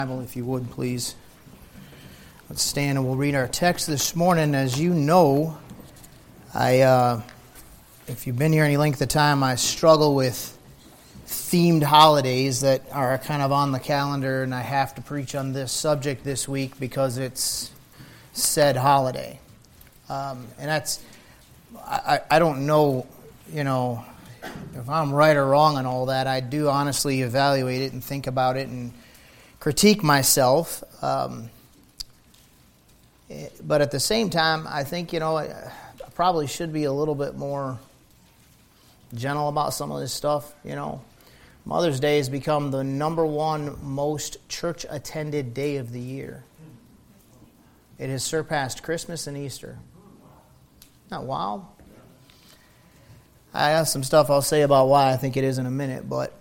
Bible, if you would, please. Let's stand and we'll read our text this morning. As you know, if you've been here any length of time, I struggle with themed holidays that are kind of on the calendar, and I have to preach on this subject this week because it's said holiday. And that's, I don't know, if I'm right or wrong on all that. I do honestly evaluate it and think about it and critique myself, but at the same time, I think, I probably should be a little bit more gentle about some of this stuff, Mother's Day has become the number one most church-attended day of the year. It has surpassed Christmas and Easter. Not wild? I have some stuff I'll say about why I think it is in a minute, but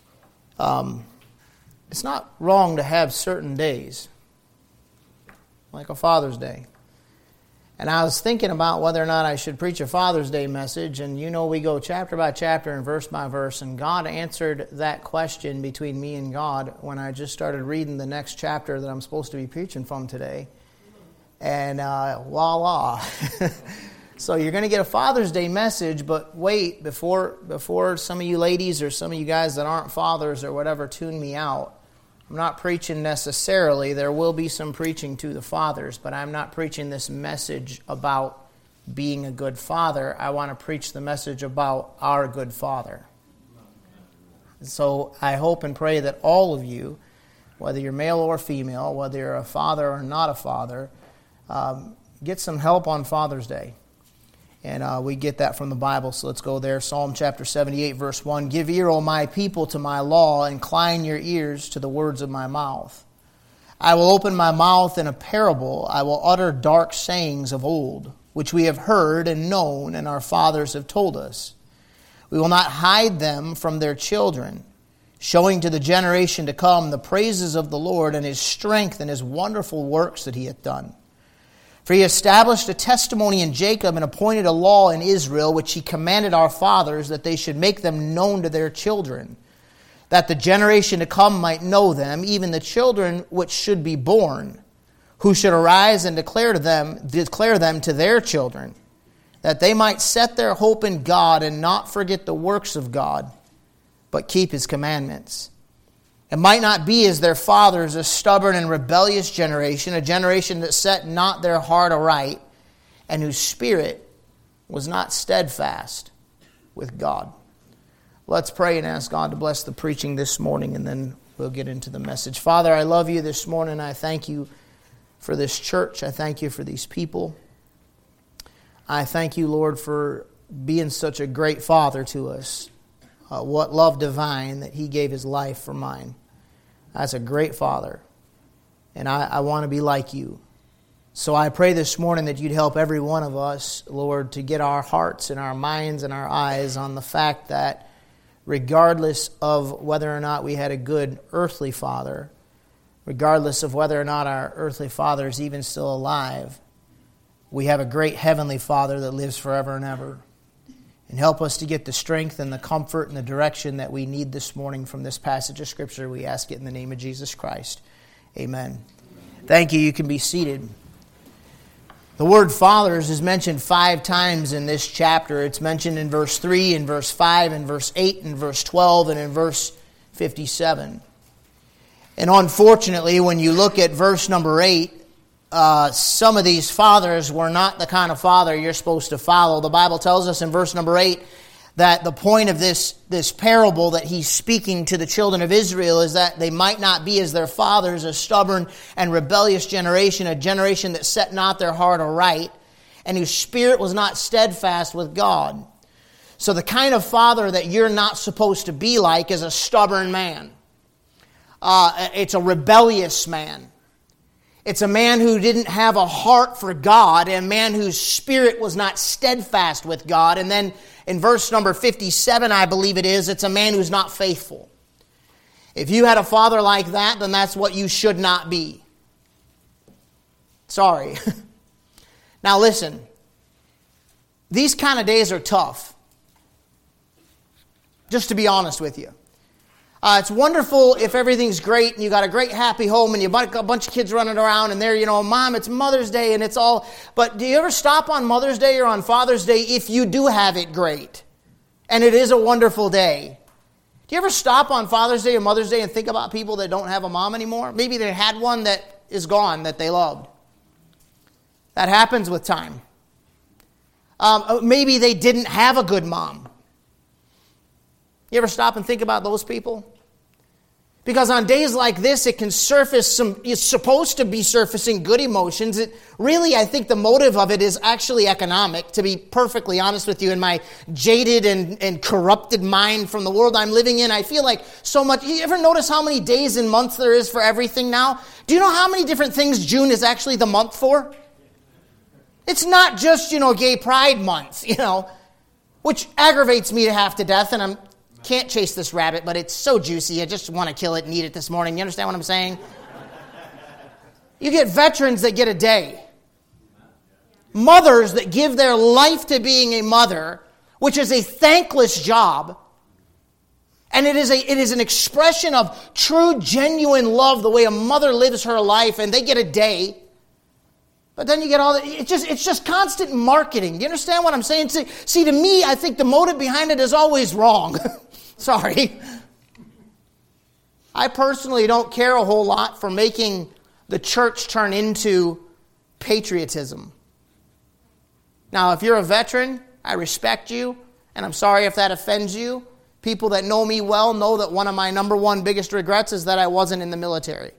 it's not wrong to have certain days, like a Father's Day. And I was thinking about whether or not I should preach a Father's Day message, and we go chapter by chapter and verse by verse, and God answered that question between me and God when I just started reading the next chapter that I'm supposed to be preaching from today. And voila. So you're going to get a Father's Day message, but wait, before some of you ladies or some of you guys that aren't fathers or whatever tune me out, I'm not preaching necessarily. There will be some preaching to the fathers, but I'm not preaching this message about being a good father. I want to preach the message about our good Father. So I hope and pray that all of you, whether you're male or female, whether you're a father or not a father, get some help on Father's Day. And we get that from the Bible, so let's go there. Psalm chapter 78, verse 1. Give ear, O my people, to my law. Incline your ears to the words of my mouth. I will open my mouth in a parable. I will utter dark sayings of old, which we have heard and known, and our fathers have told us. We will not hide them from their children, showing to the generation to come the praises of the Lord and His strength and His wonderful works that He hath done. For He established a testimony in Jacob and appointed a law in Israel, which He commanded our fathers, that they should make them known to their children, that the generation to come might know them, even the children which should be born, who should arise and declare them to their children, that they might set their hope in God and not forget the works of God, but keep His commandments. It might not be as their fathers, a stubborn and rebellious generation, a generation that set not their heart aright, and whose spirit was not steadfast with God. Let's pray and ask God to bless the preaching this morning, and then we'll get into the message. Father, I love You this morning. I thank You for this church. I thank You for these people. I thank You, Lord, for being such a great Father to us. What love divine that He gave His life for mine. That's a great Father. And I want to be like You. So I pray this morning that You'd help every one of us, Lord, to get our hearts and our minds and our eyes on the fact that regardless of whether or not we had a good earthly father, regardless of whether or not our earthly father is even still alive, we have a great heavenly Father that lives forever and ever. And help us to get the strength and the comfort and the direction that we need this morning from this passage of Scripture. We ask it in the name of Jesus Christ. Amen. Thank you. You can be seated. The word fathers is mentioned 5 times in this chapter. It's mentioned in verse 3, in verse 5, in verse 8, in verse 12, and in verse 57. And unfortunately, when you look at verse number 8, some of these fathers were not the kind of father you're supposed to follow. The Bible tells us in verse number 8 that the point of this parable that He's speaking to the children of Israel is that they might not be as their fathers, a stubborn and rebellious generation, a generation that set not their heart aright, and whose spirit was not steadfast with God. So the kind of father that you're not supposed to be like is a stubborn man. It's a rebellious man. It's a man who didn't have a heart for God, and a man whose spirit was not steadfast with God. And then in verse number 57, I believe it is, it's a man who's not faithful. If you had a father like that, then that's what you should not be. Sorry. Now listen, these kind of days are tough. Just to be honest with you. It's wonderful if everything's great and you got a great happy home and you got a bunch of kids running around and they're, Mom, it's Mother's Day and it's all. But do you ever stop on Mother's Day or on Father's Day if you do have it great and it is a wonderful day? Do you ever stop on Father's Day or Mother's Day and think about people that don't have a mom anymore? Maybe they had one that is gone that they loved. That happens with time. Maybe they didn't have a good mom. You ever stop and think about those people? Because on days like this, it can surface it's supposed to be surfacing good emotions. I think the motive of it is actually economic, to be perfectly honest with you. In my jaded and corrupted mind from the world I'm living in, I feel like so much. You ever notice how many days and months there is for everything now? Do you know how many different things June is actually the month for? It's not just, Gay Pride Month, which aggravates me to half to death, and I can't chase this rabbit, but it's so juicy, I just want to kill it and eat it this morning. You understand what I'm saying? You get veterans that get a day. Mothers that give their life to being a mother, which is a thankless job. And it is an expression of true, genuine love, the way a mother lives her life, and they get a day. But then you get all that. It's just constant marketing. Do you understand what I'm saying? See, to me, I think the motive behind it is always wrong. Sorry. I personally don't care a whole lot for making the church turn into patriotism. Now, if you're a veteran, I respect you, and I'm sorry if that offends you. People that know me well know that one of my number one biggest regrets is that I wasn't in the military.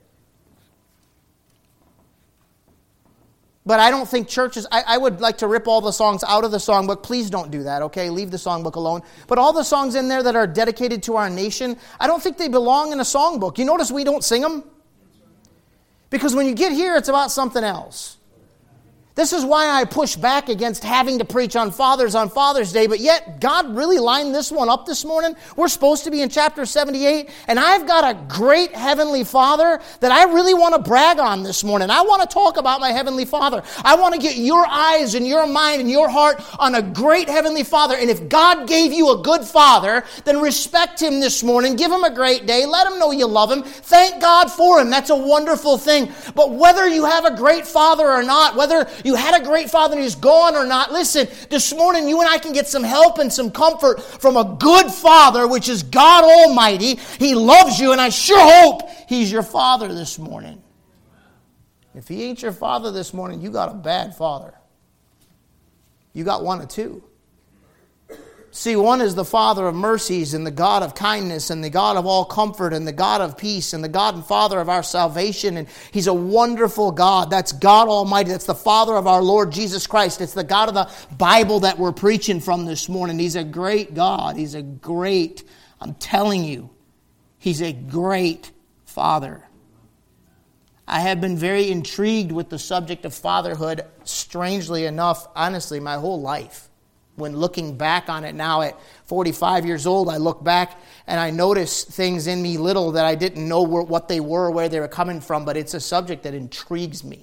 But I don't think churches, I would like to rip all the songs out of the songbook. Please don't do that, okay? Leave the songbook alone. But all the songs in there that are dedicated to our nation, I don't think they belong in a songbook. You notice we don't sing them? Because when you get here, it's about something else. This is why I push back against having to preach on Father's Day, but yet God really lined this one up this morning. We're supposed to be in chapter 78, and I've got a great Heavenly Father that I really want to brag on this morning. I want to talk about my Heavenly Father. I want to get your eyes and your mind and your heart on a great Heavenly Father, and if God gave you a good father, then respect Him this morning. Give Him a great day. Let Him know you love Him. Thank God for Him. That's a wonderful thing. But whether you have a great father or not, whether you had a great father and he's gone or not, listen, this morning you and I can get some help and some comfort from a good father, which is God Almighty. He loves you, and I sure hope He's your father this morning. If He ain't your father this morning, you got a bad father. You got one of two. See, one is the Father of mercies and the God of kindness and the God of all comfort and the God of peace and the God and Father of our salvation. And He's a wonderful God. That's God Almighty. That's the Father of our Lord Jesus Christ. It's the God of the Bible that we're preaching from this morning. He's a great God. I'm telling you, He's a great Father. I have been very intrigued with the subject of fatherhood, strangely enough, honestly, my whole life. When looking back on it now at 45 years old, I look back and I notice things in me little that I didn't know what they were, where they were coming from, but it's a subject that intrigues me.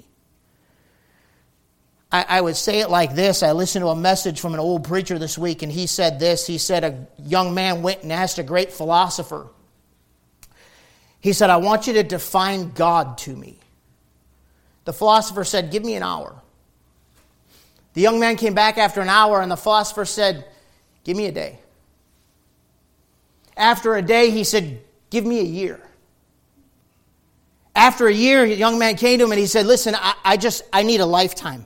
I would say it like this. I listened to a message from an old preacher this week, and he said this. He said a young man went and asked a great philosopher. He said, I want you to define God to me. The philosopher said, give me an hour. The young man came back after an hour, and the philosopher said, give me a day. After a day, he said, give me a year. After a year, the young man came to him and he said, listen, I need a lifetime.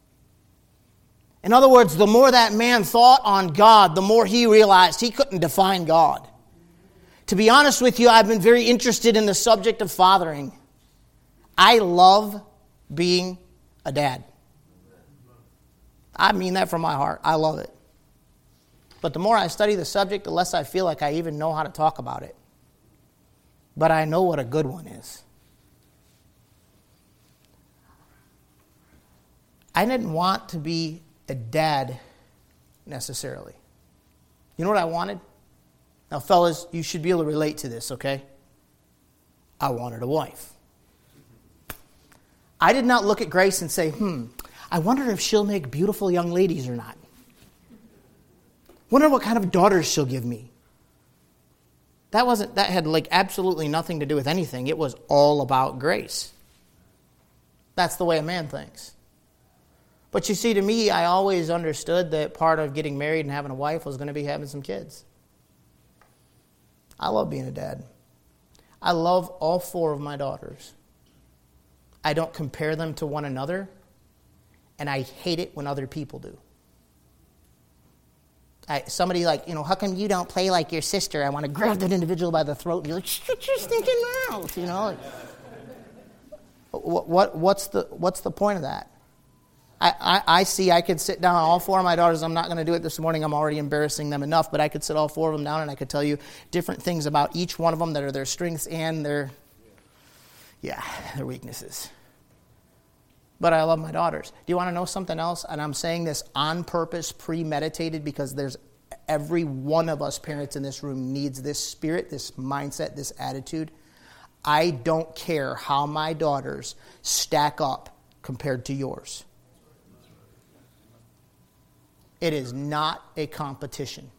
In other words, the more that man thought on God, the more he realized he couldn't define God. To be honest with you, I've been very interested in the subject of fathering. I love being a dad. I mean that from my heart. I love it. But the more I study the subject, the less I feel like I even know how to talk about it. But I know what a good one is. I didn't want to be a dad necessarily. You know what I wanted? Now, fellas, you should be able to relate to this, okay? I wanted a wife. I did not look at Grace and say, I wonder if she'll make beautiful young ladies or not. Wonder what kind of daughters she'll give me. That had like absolutely nothing to do with anything. It was all about grace. That's the way a man thinks. But you see, to me, I always understood that part of getting married and having a wife was going to be having some kids. I love being a dad. I love all 4 of my daughters. I don't compare them to one another, and I hate it when other people do. Somebody like, how come you don't play like your sister? I want to grab that individual by the throat and be like, shut your stinking mouth, What's the point of that? I could sit down all 4 of my daughters. I'm not going to do it this morning. I'm already embarrassing them enough, but I could sit all 4 of them down and I could tell you different things about each one of them that are their strengths and their weaknesses. But I love my daughters. Do you want to know something else? And I'm saying this on purpose, premeditated, because every one of us parents in this room needs this spirit, this mindset, this attitude. I don't care how my daughters stack up compared to yours. It is not a competition.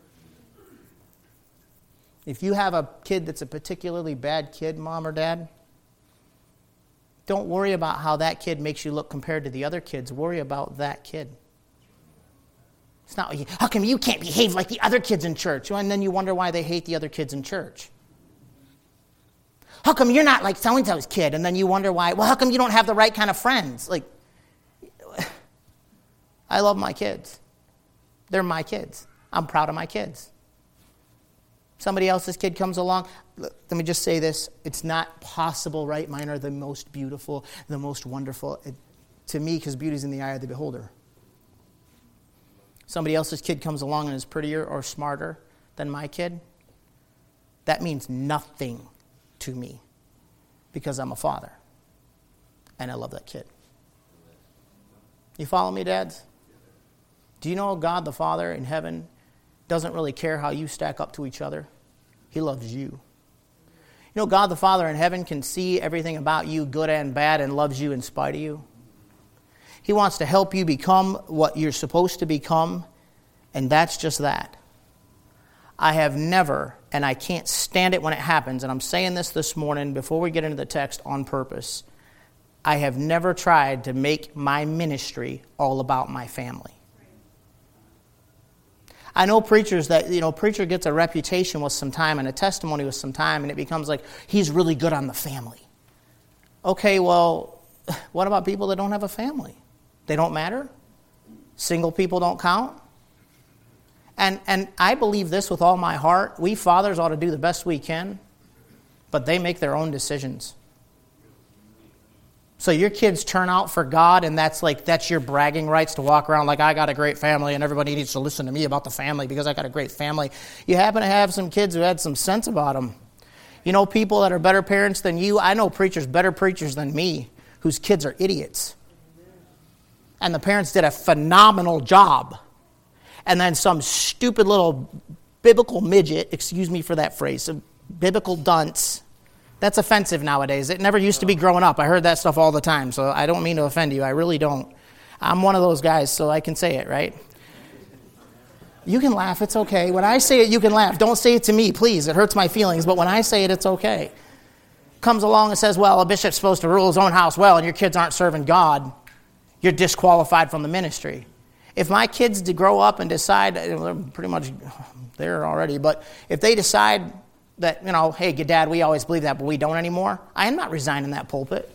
If you have a kid that's a particularly bad kid, mom or dad, don't worry about how that kid makes you look compared to the other kids. Worry about that kid. It's not, how come you can't behave like the other kids in church? And then you wonder why they hate the other kids in church. How come you're not like so-and-so's kid? And then you wonder why, how come you don't have the right kind of friends? Like, I love my kids. They're my kids. I'm proud of my kids. Somebody else's kid comes along. Let me just say this. It's not possible, right? Mine are the most beautiful, the most wonderful. To me, because beauty's in the eye of the beholder. Somebody else's kid comes along and is prettier or smarter than my kid. That means nothing to me because I'm a father. And I love that kid. You follow me, dads? Do you know God the Father in heaven doesn't really care how you stack up to each other? He loves you. God the Father in heaven can see everything about you, good and bad, and loves you in spite of you. He wants to help you become what you're supposed to become, and that's just that. I have never, and I can't stand it when it happens, and I'm saying this morning before we get into the text on purpose, I have never tried to make my ministry all about my family. I know preachers that, preacher gets a reputation with some time and a testimony with some time, and it becomes like, he's really good on the family. Okay, well, what about people that don't have a family? They don't matter? Single people don't count? And I believe this with all my heart. We fathers ought to do the best we can, but they make their own decisions. So your kids turn out for God, and that's your bragging rights to walk around like, I got a great family, and everybody needs to listen to me about the family because I got a great family. You happen to have some kids who had some sense about them. People that are better parents than you. I know preachers, better preachers than me, whose kids are idiots. And the parents did a phenomenal job. And then some stupid little biblical midget, excuse me for that phrase, a biblical dunce. That's offensive nowadays. It never used to be growing up. I heard that stuff all the time, so I don't mean to offend you. I really don't. I'm one of those guys, so I can say it, right? You can laugh. It's okay. When I say it, you can laugh. Don't say it to me, please. It hurts my feelings, but when I say it, it's okay. Comes along and says, well, a bishop's supposed to rule his own house well, and your kids aren't serving God. You're disqualified from the ministry. If my kids grow up and decide, they're pretty much there already, but if they decide that, hey, Dad, we always believe that, but we don't anymore, I am not resigning that pulpit.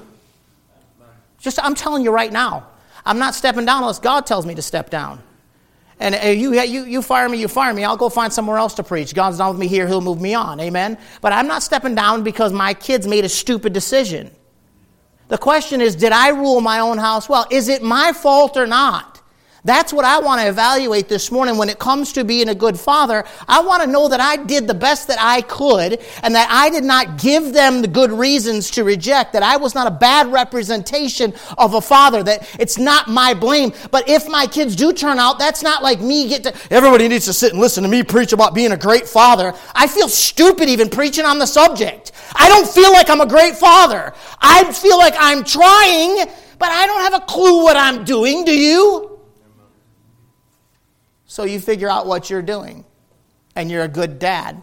I'm telling you right now, I'm not stepping down unless God tells me to step down. And you fire me, I'll go find somewhere else to preach. God's done with me here, he'll move me on, amen? But I'm not stepping down because my kids made a stupid decision. The question is, did I rule my own house well? Is it my fault or not? That's what I want to evaluate this morning when it comes to being a good father. I want to know that I did the best that I could and that I did not give them the good reasons to reject, that I was not a bad representation of a father, that it's not my blame. But if my kids do turn out, that's not like me everybody needs to sit and listen to me preach about being a great father. I feel stupid even preaching on the subject. I don't feel like I'm a great father. I feel like I'm trying, but I don't have a clue what I'm doing, do you? So you figure out what you're doing, and you're a good dad.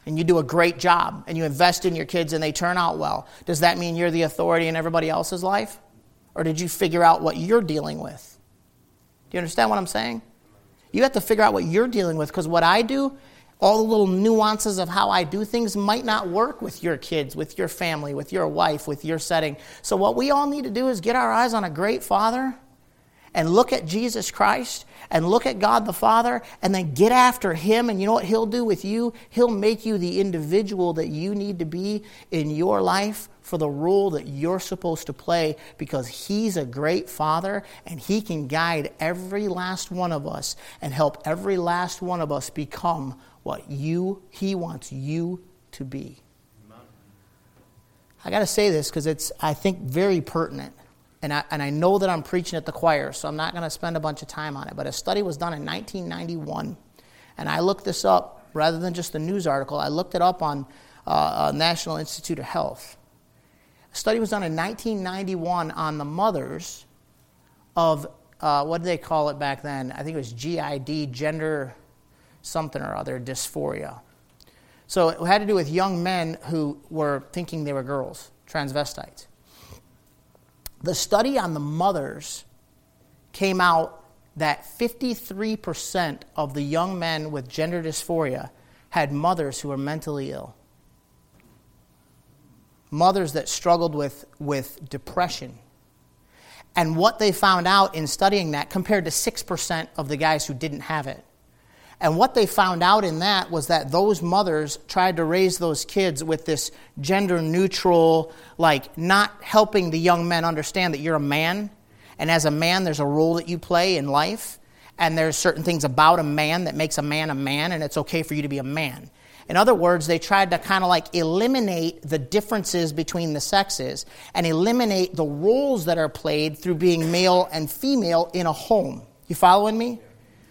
and you do a great job and you invest in your kids and they turn out well, does that mean you're the authority in everybody else's life? Or did you figure out what you're dealing with? Do you understand what I'm saying? You have to figure out what you're dealing with, because what I do, all the little nuances of how I do things might not work with your kids, with your family, with your wife, with your setting. So what we all need to do is get our eyes on a great Father and look at Jesus Christ and look at God the Father and then get after Him. And you know what He'll do with you? He'll make you the individual that you need to be in your life for the role that you're supposed to play, because He's a great Father and He can guide every last one of us and help every last one of us become what He wants you to be. I got to say this because it's, I think, very pertinent. And I know that I'm preaching at the choir, so I'm not going to spend a bunch of time on it. But a study was done in 1991. And I looked this up, rather than just a news article. I looked it up on National Institute of Health. A study was done in 1991 on the mothers of, what did they call it back then? I think it was GID, gender something or other, dysphoria. So it had to do with young men who were thinking they were girls, transvestites. The study on the mothers came out that 53% of the young men with gender dysphoria had mothers who were mentally ill. Mothers that struggled with depression. And what they found out in studying that, compared to 6% of the guys who didn't have it. And what they found out in that was that those mothers tried to raise those kids with this gender neutral, like not helping the young men understand that you're a man. And as a man, there's a role that you play in life. And there's certain things about a man that makes a man, and it's okay for you to be a man. In other words, they tried to kind of like eliminate the differences between the sexes and eliminate the roles that are played through being male and female in a home. You following me?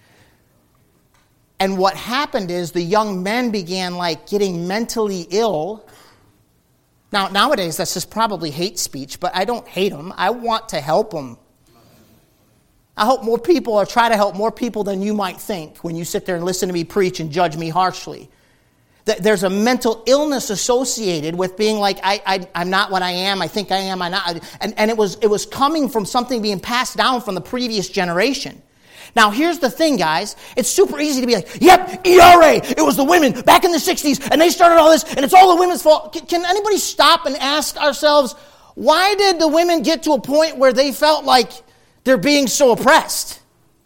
And what happened is the young men began like getting mentally ill. Now, nowadays, that's just probably hate speech, but I don't hate them. I want to help them. I hope more people, or try to help more people than you might think when you sit there and listen to me preach and judge me harshly. There's a mental illness associated with being like, I'm not what I am, I think I am, I'm not. And it was coming from something being passed down from the previous generation. Now, here's the thing, guys. It's super easy to be like, yep, ERA, it was the women back in the 60s, and they started all this, and it's all the women's fault. Can anybody stop and ask ourselves, why did the women get to a point where they felt like they're being so oppressed?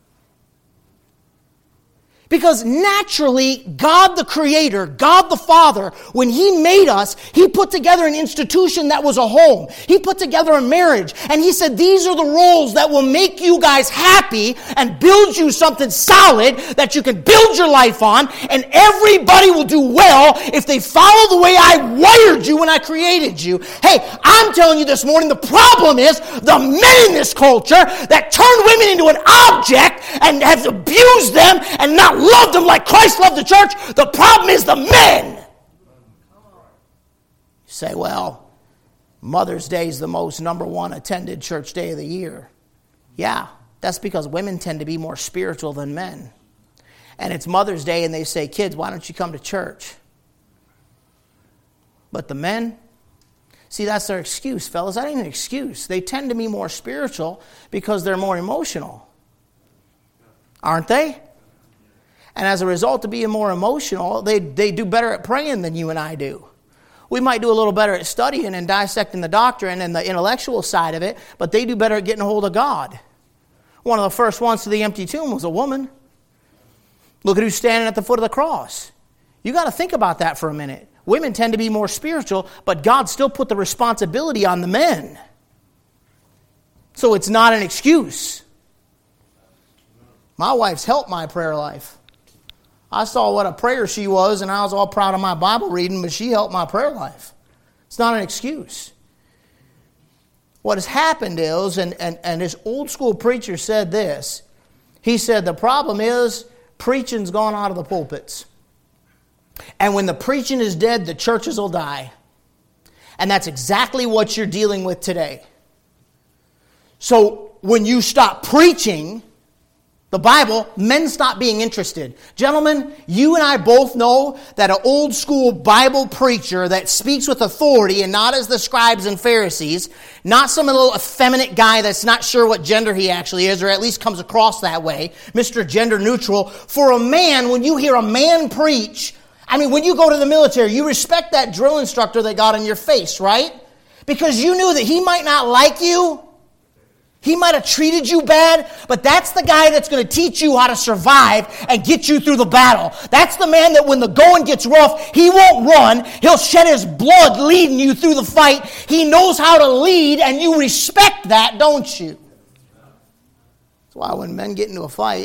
Because naturally, God the Creator, God the Father, when He made us, He put together an institution that was a home. He put together a marriage. And He said, these are the roles that will make you guys happy and build you something solid that you can build your life on. And everybody will do well if they follow the way I wired you when I created you. Hey, I'm telling you this morning, the problem is the men in this culture that turn women into an object and have abused them and not loved them like Christ loved the church. The problem is the men. You say, well, Mother's Day is the most number one attended church day of the year. Yeah, that's because women tend to be more spiritual than men. And it's Mother's Day and they say, kids, why don't you come to church? But the men, see, that's their excuse, fellas. That ain't an excuse. They tend to be more spiritual because they're more emotional. Aren't they? And as a result of being more emotional, they do better at praying than you and I do. We might do a little better at studying and dissecting the doctrine and the intellectual side of it, but they do better at getting a hold of God. One of the first ones to the empty tomb was a woman. Look at who's standing at the foot of the cross. You got to think about that for a minute. Women tend to be more spiritual, but God still put the responsibility on the men. So it's not an excuse. My wife's helped my prayer life. I saw what a prayer she was, and I was all proud of my Bible reading, but she helped my prayer life. It's not an excuse. What has happened is, and this old school preacher said this, he said, the problem is preaching's gone out of the pulpits. And when the preaching is dead, the churches will die. And that's exactly what you're dealing with today. So when you stop preaching, the Bible, men stop being interested. Gentlemen, you and I both know that an old school Bible preacher that speaks with authority and not as the scribes and Pharisees, not some little effeminate guy that's not sure what gender he actually is, or at least comes across that way, Mr. Gender Neutral. For a man, when you hear a man preach, I mean, when you go to the military, you respect that drill instructor that got in your face, right? Because you knew that he might not like you. He might have treated you bad, but that's the guy that's going to teach you how to survive and get you through the battle. That's the man that when the going gets rough, he won't run. He'll shed his blood leading you through the fight. He knows how to lead, and you respect that, don't you? That's why when men get into a fight,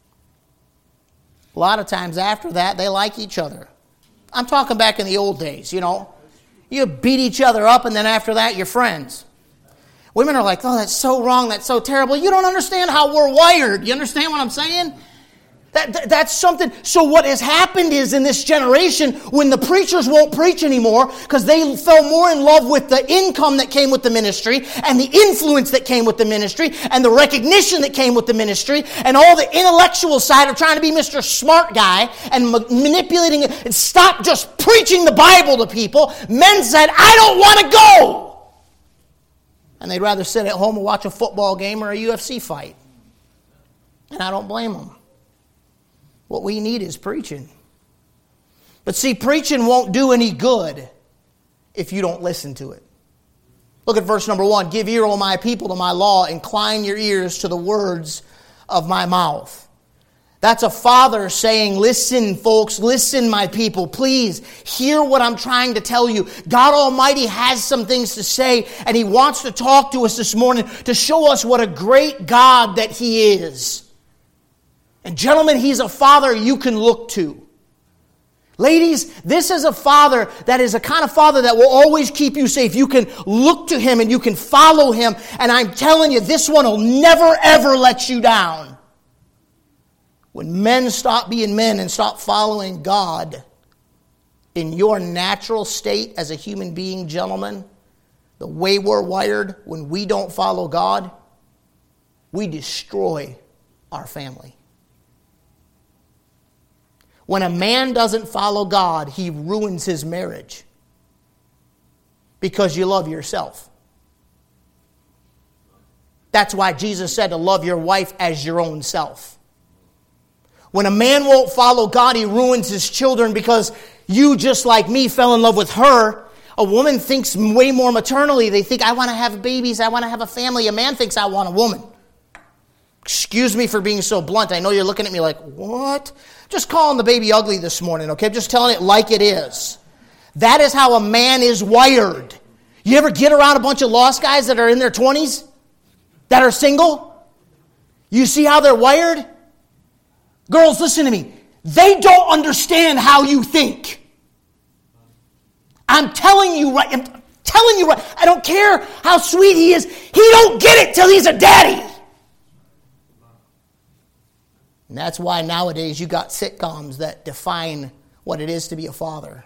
a lot of times after that, they like each other. I'm talking back in the old days, you know. You beat each other up, and then after that, you're friends. Women are like, oh, that's so wrong, that's so terrible. You don't understand how we're wired. You understand what I'm saying? That's something. So what has happened is in this generation, when the preachers won't preach anymore because they fell more in love with the income that came with the ministry and the influence that came with the ministry and the recognition that came with the ministry and all the intellectual side of trying to be Mr. Smart Guy and manipulating it, and stop just preaching the Bible to people. Men said, I don't want to go. And they'd rather sit at home and watch a football game or a UFC fight. And I don't blame them. What we need is preaching. But see, preaching won't do any good if you don't listen to it. Look at verse number 1. Give ear, O my people, to my law. Incline your ears to the words of my mouth. That's a father saying, listen, folks, listen, my people, please hear what I'm trying to tell you. God Almighty has some things to say, and He wants to talk to us this morning to show us what a great God that He is. And gentlemen, He's a father you can look to. Ladies, this is a father that is a kind of father that will always keep you safe. You can look to Him and you can follow Him, and I'm telling you, this one will never, ever let you down. When men stop being men and stop following God in your natural state as a human being, gentlemen, the way we're wired, when we don't follow God, we destroy our family. When a man doesn't follow God, he ruins his marriage because you love yourself. That's why Jesus said to love your wife as your own self. When a man won't follow God, he ruins his children because you, just like me, fell in love with her. A woman thinks way more maternally. They think, I want to have babies. I want to have a family. A man thinks, I want a woman. Excuse me for being so blunt. I know you're looking at me like, what? Just calling the baby ugly this morning, okay? Just telling it like it is. That is how a man is wired. You ever get around a bunch of lost guys that are in their 20s? That are single? You see how they're wired? Girls, listen to me. They don't understand how you think. I'm telling you right. I don't care how sweet he is. He don't get it till he's a daddy. And that's why nowadays you got sitcoms that define what it is to be a father.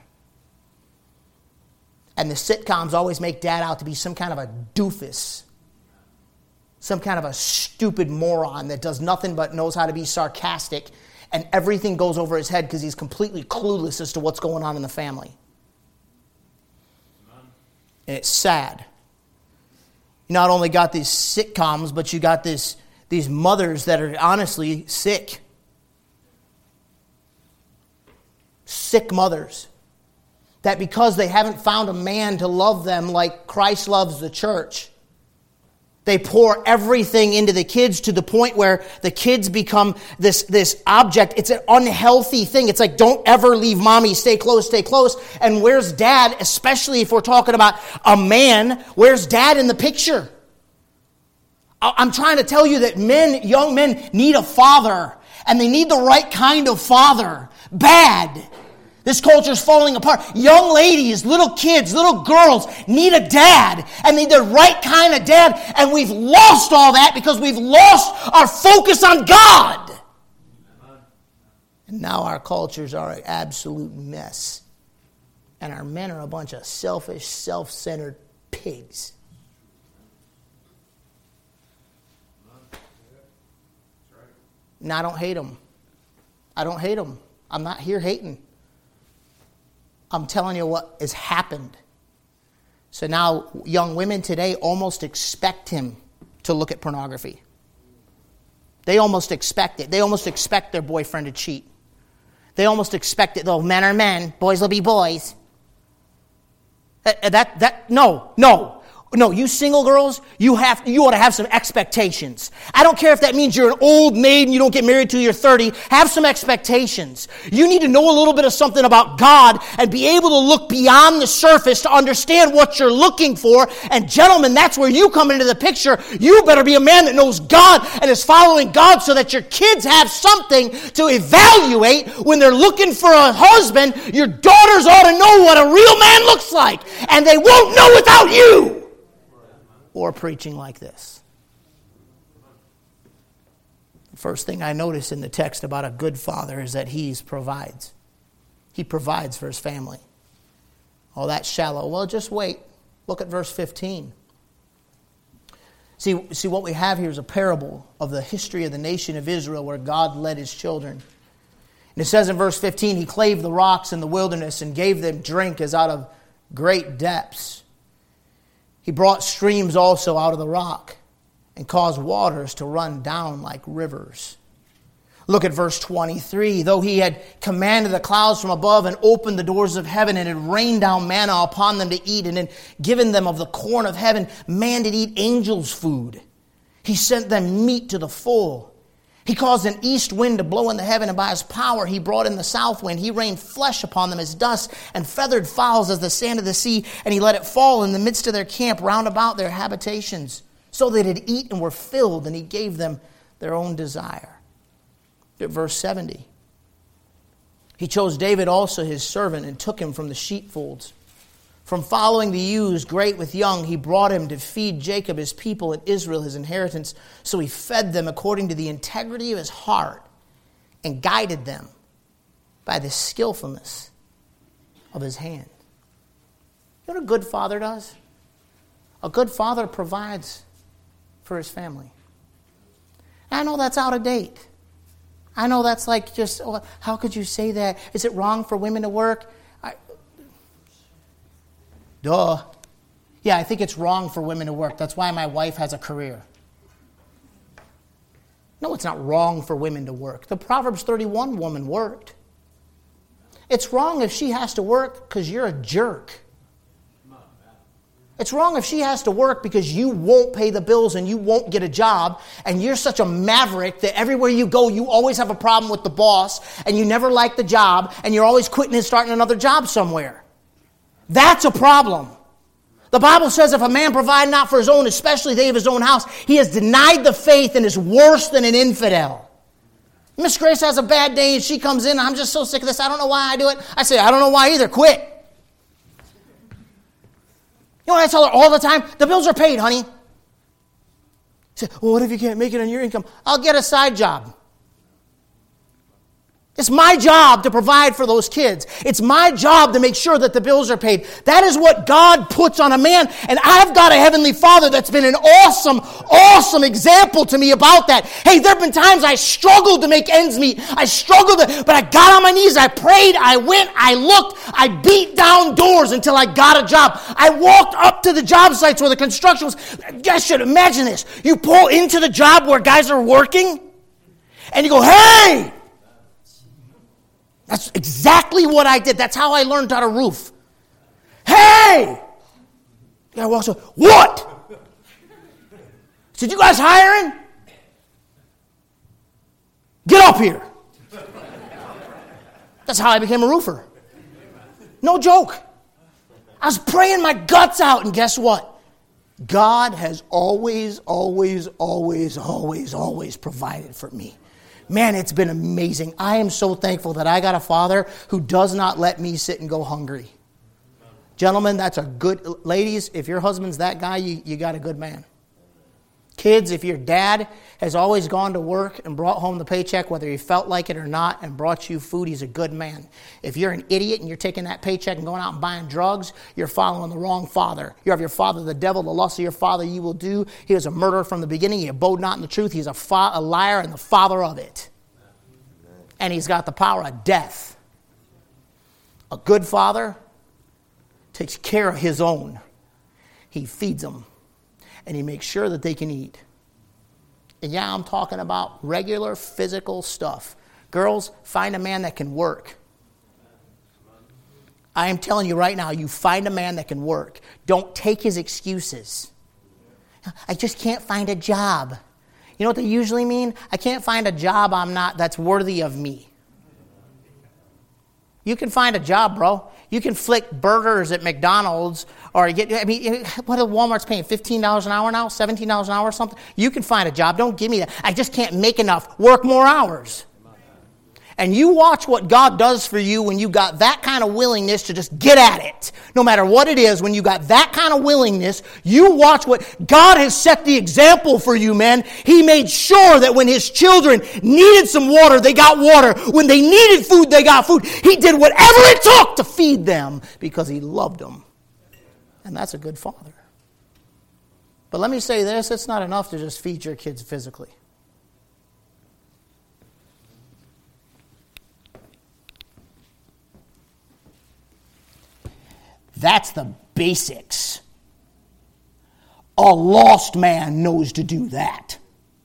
And the sitcoms always make dad out to be some kind of a doofus. Some kind of a stupid moron that does nothing but knows how to be sarcastic, and everything goes over his head because he's completely clueless as to what's going on in the family. And it's sad. You not only got these sitcoms, but you got these mothers that are honestly sick. Sick mothers. That because they haven't found a man to love them like Christ loves the church, they pour everything into the kids to the point where the kids become this object. It's an unhealthy thing. It's like, don't ever leave mommy. Stay close, stay close. And where's dad, especially if we're talking about a man, where's dad in the picture? I'm trying to tell you that young men need a father. And they need the right kind of father. Bad. This culture's falling apart. Young ladies, little kids, little girls need a dad. And need the right kind of dad. And we've lost all that because we've lost our focus on God. And now our cultures are an absolute mess. And our men are a bunch of selfish, self-centered pigs. And I don't hate them. I don't hate them. I'm not here hating. I'm telling you what has happened. So now young women today almost expect him to look at pornography. They almost expect it. They almost expect their boyfriend to cheat. They almost expect it, though. Men are men. Boys will be boys. No, you single girls, you ought to have some expectations. I don't care if that means you're an old maid and you don't get married till you're 30. Have some expectations. You need to know a little bit of something about God and be able to look beyond the surface to understand what you're looking for. And gentlemen, that's where you come into the picture. You better be a man that knows God and is following God so that your kids have something to evaluate when they're looking for a husband. Your daughters ought to know what a real man looks like, and they won't know without you. Or preaching like this. The first thing I notice in the text about a good father is that he provides. He provides for his family. Oh, that's shallow. Well, just wait. Look at verse 15. See what we have here is a parable of the history of the nation of Israel where God led his children. And it says in verse 15, he clave the rocks in the wilderness and gave them drink as out of great depths. He brought streams also out of the rock and caused waters to run down like rivers. Look at verse 23. Though he had commanded the clouds from above and opened the doors of heaven and had rained down manna upon them to eat and had given them of the corn of heaven, man did eat angels' food. He sent them meat to the full. He caused an east wind to blow in the heaven, and by his power he brought in the south wind. He rained flesh upon them as dust, and feathered fowls as the sand of the sea, and he let it fall in the midst of their camp round about their habitations. So they did eat and were filled, and he gave them their own desire. Look at verse 70. He chose David also his servant, and took him from the sheepfolds. From following the ewes, great with young, he brought him to feed Jacob his people and Israel his inheritance. So he fed them according to the integrity of his heart and guided them by the skillfulness of his hand. You know what a good father does? A good father provides for his family. And I know that's out of date. I know that's like just, oh, how could you say that? Is it wrong for women to work? Duh. Yeah, I think it's wrong for women to work. That's why my wife has a career. No, it's not wrong for women to work. The Proverbs 31 woman worked. It's wrong if she has to work because you're a jerk. It's wrong if she has to work because you won't pay the bills and you won't get a job and you're such a maverick that everywhere you go you always have a problem with the boss and you never like the job and you're always quitting and starting another job somewhere. That's a problem. The Bible says if a man provide not for his own, especially they of his own house, he has denied the faith and is worse than an infidel. Miss Grace has a bad day and she comes in, I'm just so sick of this, I don't know why I do it. I say, I don't know why either, quit. You know what I tell her all the time? The bills are paid, honey. She said, well, what if you can't make it on your income? I'll get a side job. It's my job to provide for those kids. It's my job to make sure that the bills are paid. That is what God puts on a man. And I've got a heavenly Father that's been an awesome example to me about that. Hey, there have been times I struggled to make ends meet. But I got on my knees, I prayed, I went, I looked, I beat down doors until I got a job. I walked up to the job sites where the construction was. You guys should imagine this. You pull into the job where guys are working, and you go, hey! That's exactly what I did. That's how I learned how to roof. Hey! The guy walks up. What? I said, you guys hiring? Get up here. That's how I became a roofer. No joke. I was praying my guts out, and guess what? God has always provided for me. Man, it's been amazing. I am so thankful that I got a father who does not let me sit and go hungry. Gentlemen, that's a good... Ladies, if your husband's that guy, you got a good man. Kids, if your dad has always gone to work and brought home the paycheck, whether he felt like it or not, and brought you food, he's a good man. If you're an idiot and you're taking that paycheck and going out and buying drugs, you're following the wrong father. You have your father, the devil, the lust of your father you will do. He was a murderer from the beginning. He abode not in the truth. He's a liar and the father of it. and he's got the power of death. A good father takes care of his own. He feeds them, and he makes sure that they can eat. And yeah, I'm talking about regular physical stuff. Girls, find a man that can work. I am telling you right now, you find a man that can work. Don't take his excuses. I just can't find a job. You know what they usually mean? I can't find a job that's worthy of me. You can find a job, bro. You can flick burgers at McDonald's what are Walmart's paying? $15 an hour now? $17 an hour or something? You can find a job. Don't give me that. I just can't make enough. Work more hours. And you watch what God does for you when you got that kind of willingness to just get at it. No matter what it is, when you got that kind of willingness, you watch what God has set the example for you, man. He made sure that when his children needed some water, they got water. When they needed food, they got food. He did whatever it took to feed them because he loved them. And that's a good father. But let me say this, it's not enough to just feed your kids physically. That's the basics. A lost man knows to do that.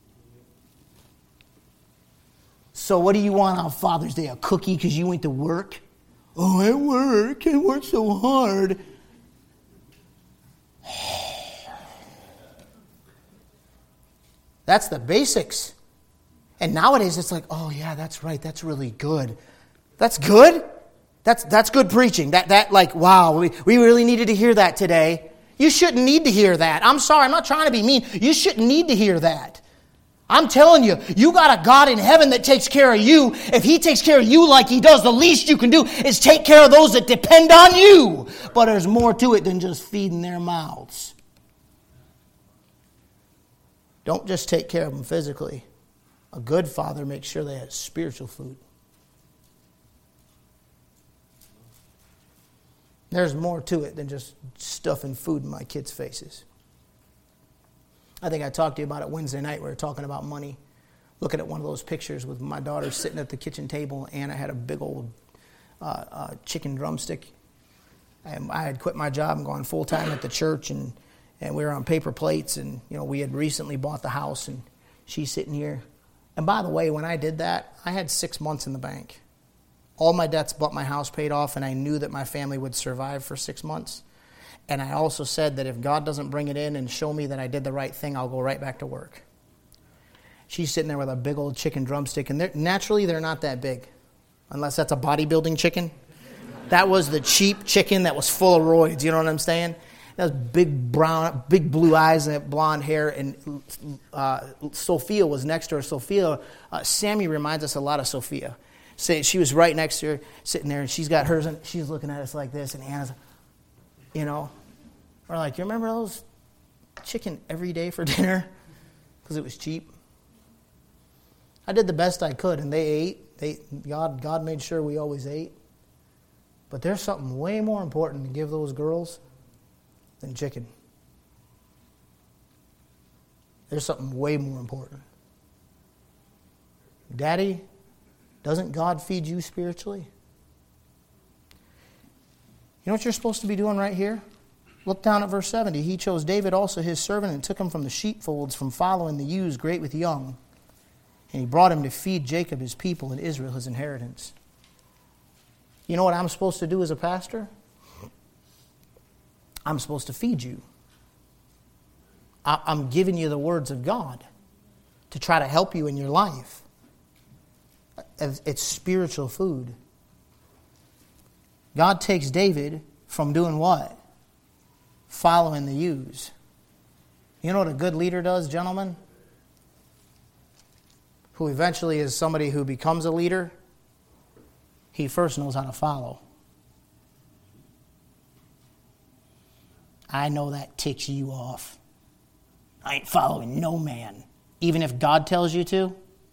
So what do you want on Father's Day? A cookie because you went to work? Oh, I work so hard. That's the basics. And nowadays it's like, oh yeah, that's right, that's really good. That's good? That's good preaching. That like, wow, we really needed to hear that today. You shouldn't need to hear that. I'm sorry, I'm not trying to be mean. You shouldn't need to hear that. I'm telling you, you got a God in heaven that takes care of you. If he takes care of you like he does, the least you can do is take care of those that depend on you. But there's more to it than just feeding their mouths. Don't just take care of them physically. A good father makes sure they have spiritual food. There's more to it than just stuffing food in my kids' faces. I think I talked to you about it Wednesday night. We were talking about money. Looking at one of those pictures with my daughter sitting at the kitchen table, and I had a big old chicken drumstick. I had quit my job and gone full-time at the church, and we were on paper plates, and we had recently bought the house, and she's sitting here. And by the way, when I did that, I had 6 months in the bank. All my debts but my house paid off, and I knew that my family would survive for 6 months. And I also said that if God doesn't bring it in and show me that I did the right thing, I'll go right back to work. She's sitting there with a big old chicken drumstick, and naturally they're not that big, unless that's a bodybuilding chicken. That was the cheap chicken that was full of roids, you know what I'm saying? That was big blue eyes and blonde hair, and Sophia was next to her. Sophia, Sammy reminds us a lot of Sophia. She was right next to her, sitting there, and she's got hers, and she's looking at us like this, and Anna's, we're like, you remember those chicken every day for dinner? Because it was cheap. I did the best I could, and they ate. God made sure we always ate. But there's something way more important to give those girls than chicken. There's something way more important. Daddy, doesn't God feed you spiritually? You know what you're supposed to be doing right here? Look down at verse 70. He chose David also his servant and took him from the sheepfolds, from following the ewes great with young. And he brought him to feed Jacob his people and Israel his inheritance. You know what I'm supposed to do as a pastor? I'm supposed to feed you. I'm giving you the words of God to try to help you in your life. It's spiritual food. God takes David from doing what? Following the ewes. You know what a good leader does, gentlemen? Who eventually is somebody who becomes a leader? He first knows how to follow. I know that ticks you off. I ain't following no man, even if God tells you to.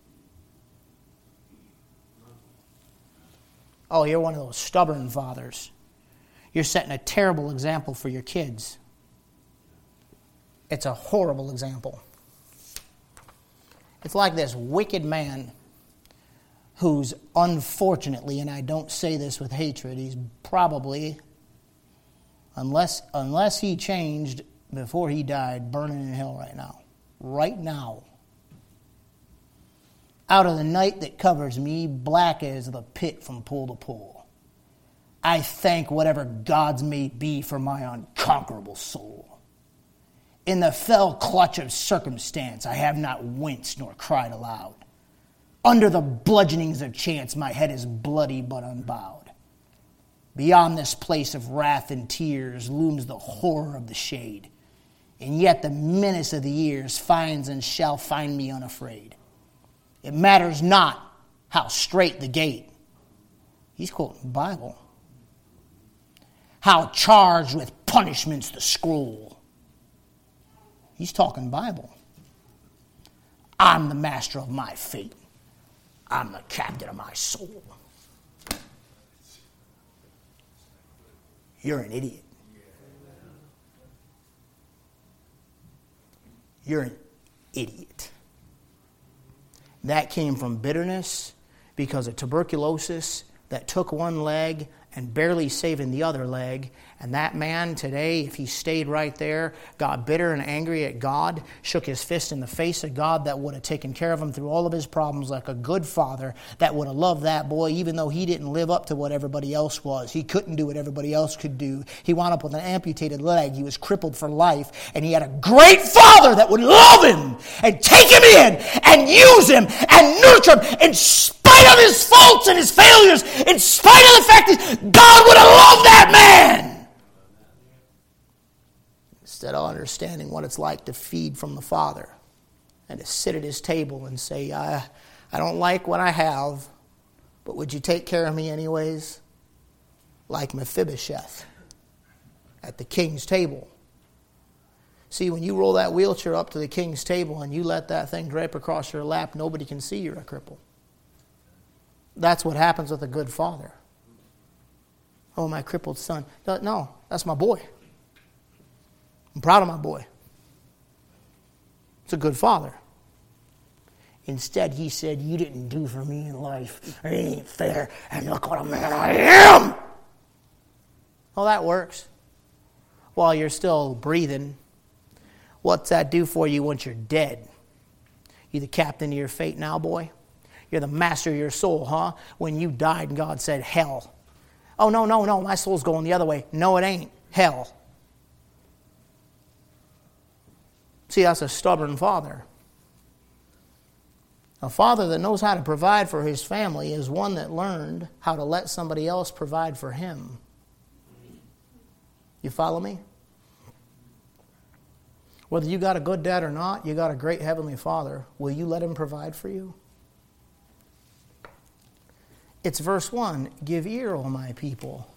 Oh, you're one of those stubborn fathers. You're setting a terrible example for your kids. It's a horrible example. It's like this wicked man who's unfortunately, and I don't say this with hatred, he's probably, unless he changed before he died, burning in hell right now. Right now. Out of the night that covers me, black as the pit from pole to pole. I thank whatever gods may be for my unconquerable soul. In the fell clutch of circumstance, I have not winced nor cried aloud. Under the bludgeonings of chance, my head is bloody but unbowed. Beyond this place of wrath and tears looms the horror of the shade, and yet the menace of the years finds and shall find me unafraid. It matters not how straight the gate. He's quoting the Bible. How charged with punishments the scroll. He's talking Bible. I'm the master of my fate. I'm the captain of my soul. You're an idiot. You're an idiot. That came from bitterness because of tuberculosis that took one leg and barely saving the other leg. And that man today, if he stayed right there, got bitter and angry at God, shook his fist in the face of God that would have taken care of him through all of his problems like a good father that would have loved that boy even though he didn't live up to what everybody else was. He couldn't do what everybody else could do. He wound up with an amputated leg. He was crippled for life. And he had a great father that would love him and take him in and use him and nurture him in spite of his faults and his failures, in spite of the fact that God would have loved that man. Instead of understanding what it's like to feed from the Father and to sit at his table and say, I don't like what I have, but would you take care of me anyways? Like Mephibosheth at the king's table. See, when you roll that wheelchair up to the king's table and you let that thing drape across your lap, nobody can see you're a cripple. That's what happens with a good father. Oh, my crippled son. No, that's my boy. I'm proud of my boy. It's a good father. Instead, he said, you didn't do for me in life. It ain't fair. And look what a man I am. Well, that works. While you're still breathing, what's that do for you once you're dead? You the captain of your fate now, boy? You're the master of your soul, huh? When you died and God said, hell. Oh, no, my soul's going the other way. No, it ain't. Hell. See, that's a stubborn father. A father that knows how to provide for his family is one that learned how to let somebody else provide for him. You follow me? Whether you got a good dad or not, you got a great heavenly Father. Will you let him provide for you? It's verse 1. Give ear, O my people.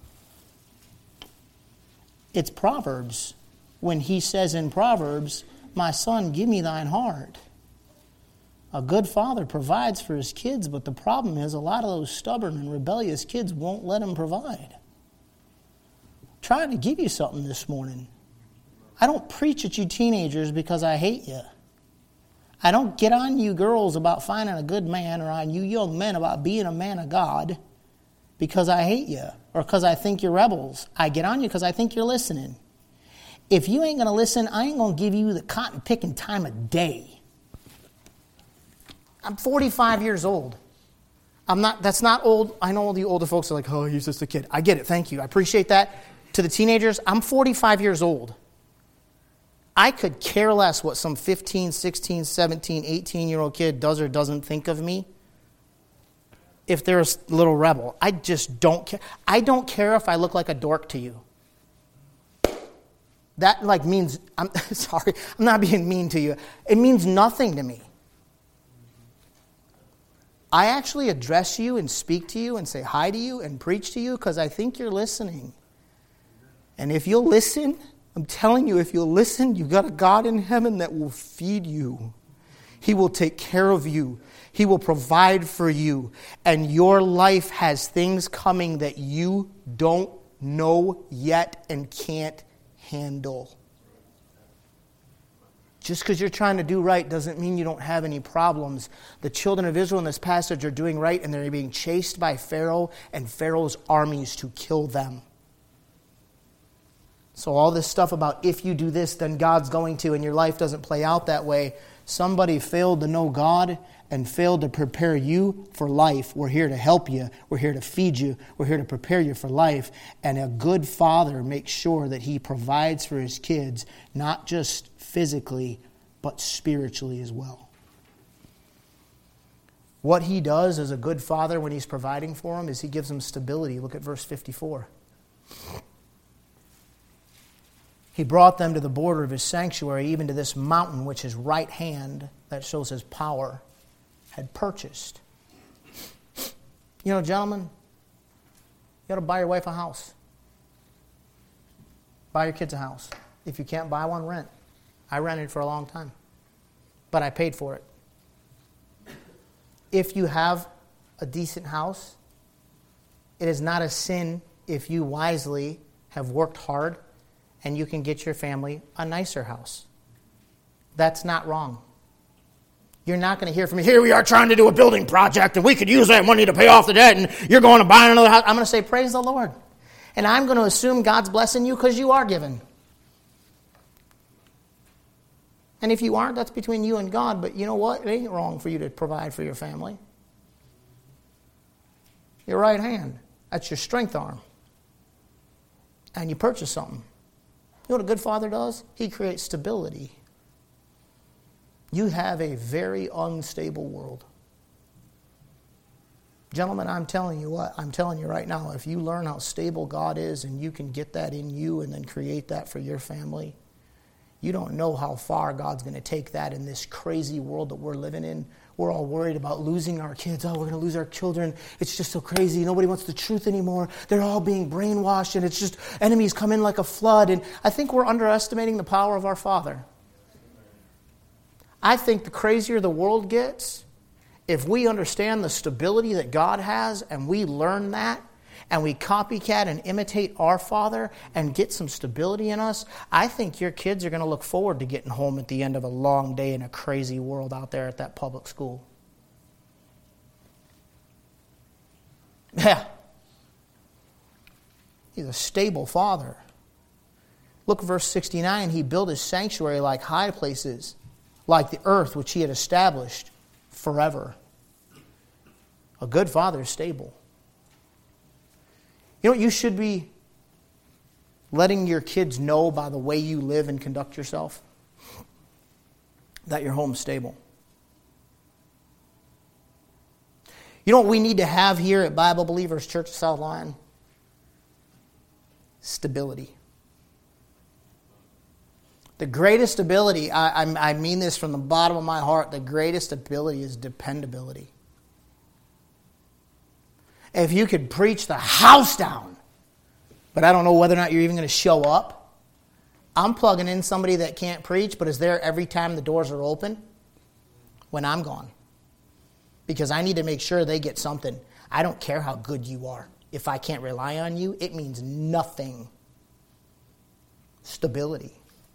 It's Proverbs. When he says in Proverbs, my son, give me thine heart. A good father provides for his kids, but the problem is a lot of those stubborn and rebellious kids won't let him provide. I'm trying to give you something this morning. I don't preach at you teenagers because I hate you. I don't get on you girls about finding a good man or on you young men about being a man of God because I hate you or because I think you're rebels. I get on you because I think you're listening. If you ain't going to listen, I ain't going to give you the cotton picking time of day. I'm 45 years old. That's not old. I know all the older folks are like, oh, he's just a kid. I get it. Thank you. I appreciate that. To the teenagers, I'm 45 years old. I could care less what some 15, 16, 17, 18-year-old kid does or doesn't think of me if they're a little rebel. I just don't care. I don't care if I look like a dork to you. That means, I'm sorry, I'm not being mean to you. It means nothing to me. I actually address you and speak to you and say hi to you and preach to you because I think you're listening. And if you'll listen, I'm telling you, if you'll listen, you've got a God in heaven that will feed you. He will take care of you. He will provide for you. And your life has things coming that you don't know yet and can't handle. Just because you're trying to do right doesn't mean you don't have any problems. The children of Israel in this passage are doing right, and they're being chased by Pharaoh and Pharaoh's armies to kill them. So all this stuff about if you do this, then God's going to, and your life doesn't play out that way. Somebody failed to know God and failed to prepare you for life. We're here to help you. We're here to feed you. We're here to prepare you for life. And a good father makes sure that he provides for his kids, not just physically, but spiritually as well. What he does as a good father when he's providing for them is he gives them stability. Look at verse 54. He brought them to the border of his sanctuary, even to this mountain which his right hand, that shows his power, had purchased. You know, gentlemen, you ought to buy your wife a house. Buy your kids a house. If you can't buy one, rent. I rented for a long time, but I paid for it. If you have a decent house, it is not a sin if you wisely have worked hard and you can get your family a nicer house. That's not wrong. You're not going to hear from me, here we are trying to do a building project and we could use that money to pay off the debt and you're going to buy another house. I'm going to say, praise the Lord. And I'm going to assume God's blessing you because you are giving. And if you aren't, that's between you and God. But you know what? It ain't wrong for you to provide for your family. Your right hand, that's your strength arm. And you purchase something. You know what a good father does? He creates stability. You have a very unstable world. Gentlemen, I'm telling you what, I'm telling you right now, if you learn how stable God is and you can get that in you and then create that for your family, you don't know how far God's going to take that in this crazy world that we're living in. We're all worried about losing our kids. Oh, we're going to lose our children. It's just so crazy. Nobody wants the truth anymore. They're all being brainwashed, and it's just enemies come in like a flood. And I think we're underestimating the power of our Father. I think the crazier the world gets, if we understand the stability that God has and we learn that, and we copycat and imitate our Father and get some stability in us, I think your kids are going to look forward to getting home at the end of a long day in a crazy world out there at that public school. Yeah. He's a stable father. Look, verse 69, he built his sanctuary like high places, like the earth which he had established forever. A good father is stable. You know what you should be letting your kids know by the way you live and conduct yourself? That your home's stable. You know what we need to have here at Bible Believers Church of South Lyon? Stability. The greatest ability, I mean this from the bottom of my heart, the greatest ability is dependability. If you could preach the house down, but I don't know whether or not you're even going to show up, I'm plugging in somebody that can't preach but is there every time the doors are open when I'm gone. Because I need to make sure they get something. I don't care how good you are. If I can't rely on you, it means nothing. Stability.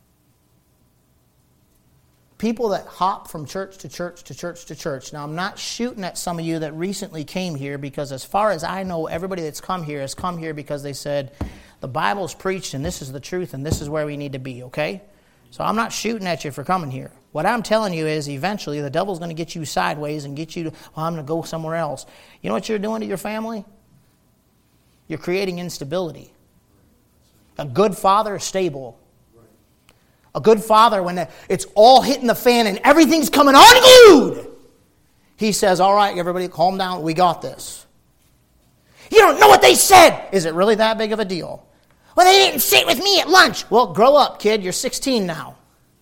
People that hop from church to church to church to church. Now, I'm not shooting at some of you that recently came here because as far as I know, everybody that's come here has come here because they said, the Bible's preached and this is the truth and this is where we need to be, okay? So I'm not shooting at you for coming here. What I'm telling you is eventually the devil's going to get you sideways and get you to, well, I'm going to go somewhere else. You know what you're doing to your family? You're creating instability. A good father is stable. A good father, when it's all hitting the fan and everything's coming unglued, he says, all right, everybody calm down. We got this. You don't know what they said. Is it really that big of a deal? Well, they didn't sit with me at lunch. Well, grow up, kid. You're 16 now.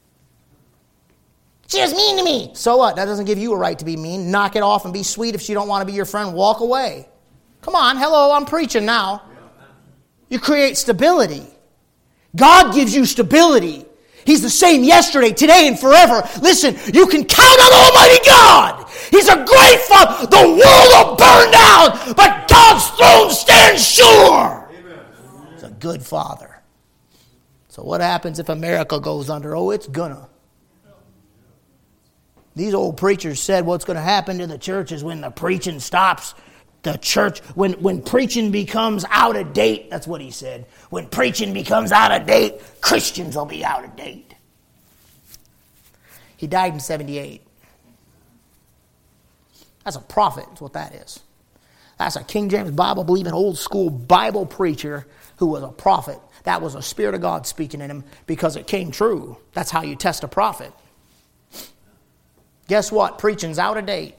She was mean to me. So what? That doesn't give you a right to be mean. Knock it off and be sweet. If she don't want to be your friend, walk away. Come on. Hello, I'm preaching now. You create stability. God gives you stability. He's the same yesterday, today, and forever. Listen, you can count on Almighty God. He's a great Father. The world will burn down, but God's throne stands sure. Amen. He's a good Father. So what happens if America goes under? Oh, it's gonna. These old preachers said what's going to happen to the church is when the preaching stops. The church, when preaching becomes out of date, that's what he said. When preaching becomes out of date, Christians will be out of date. He died in 78. That's a prophet, is what that is. That's a King James Bible believing old school Bible preacher who was a prophet. That was a Spirit of God speaking in him because it came true. That's how you test a prophet. Guess what? Preaching's out of date.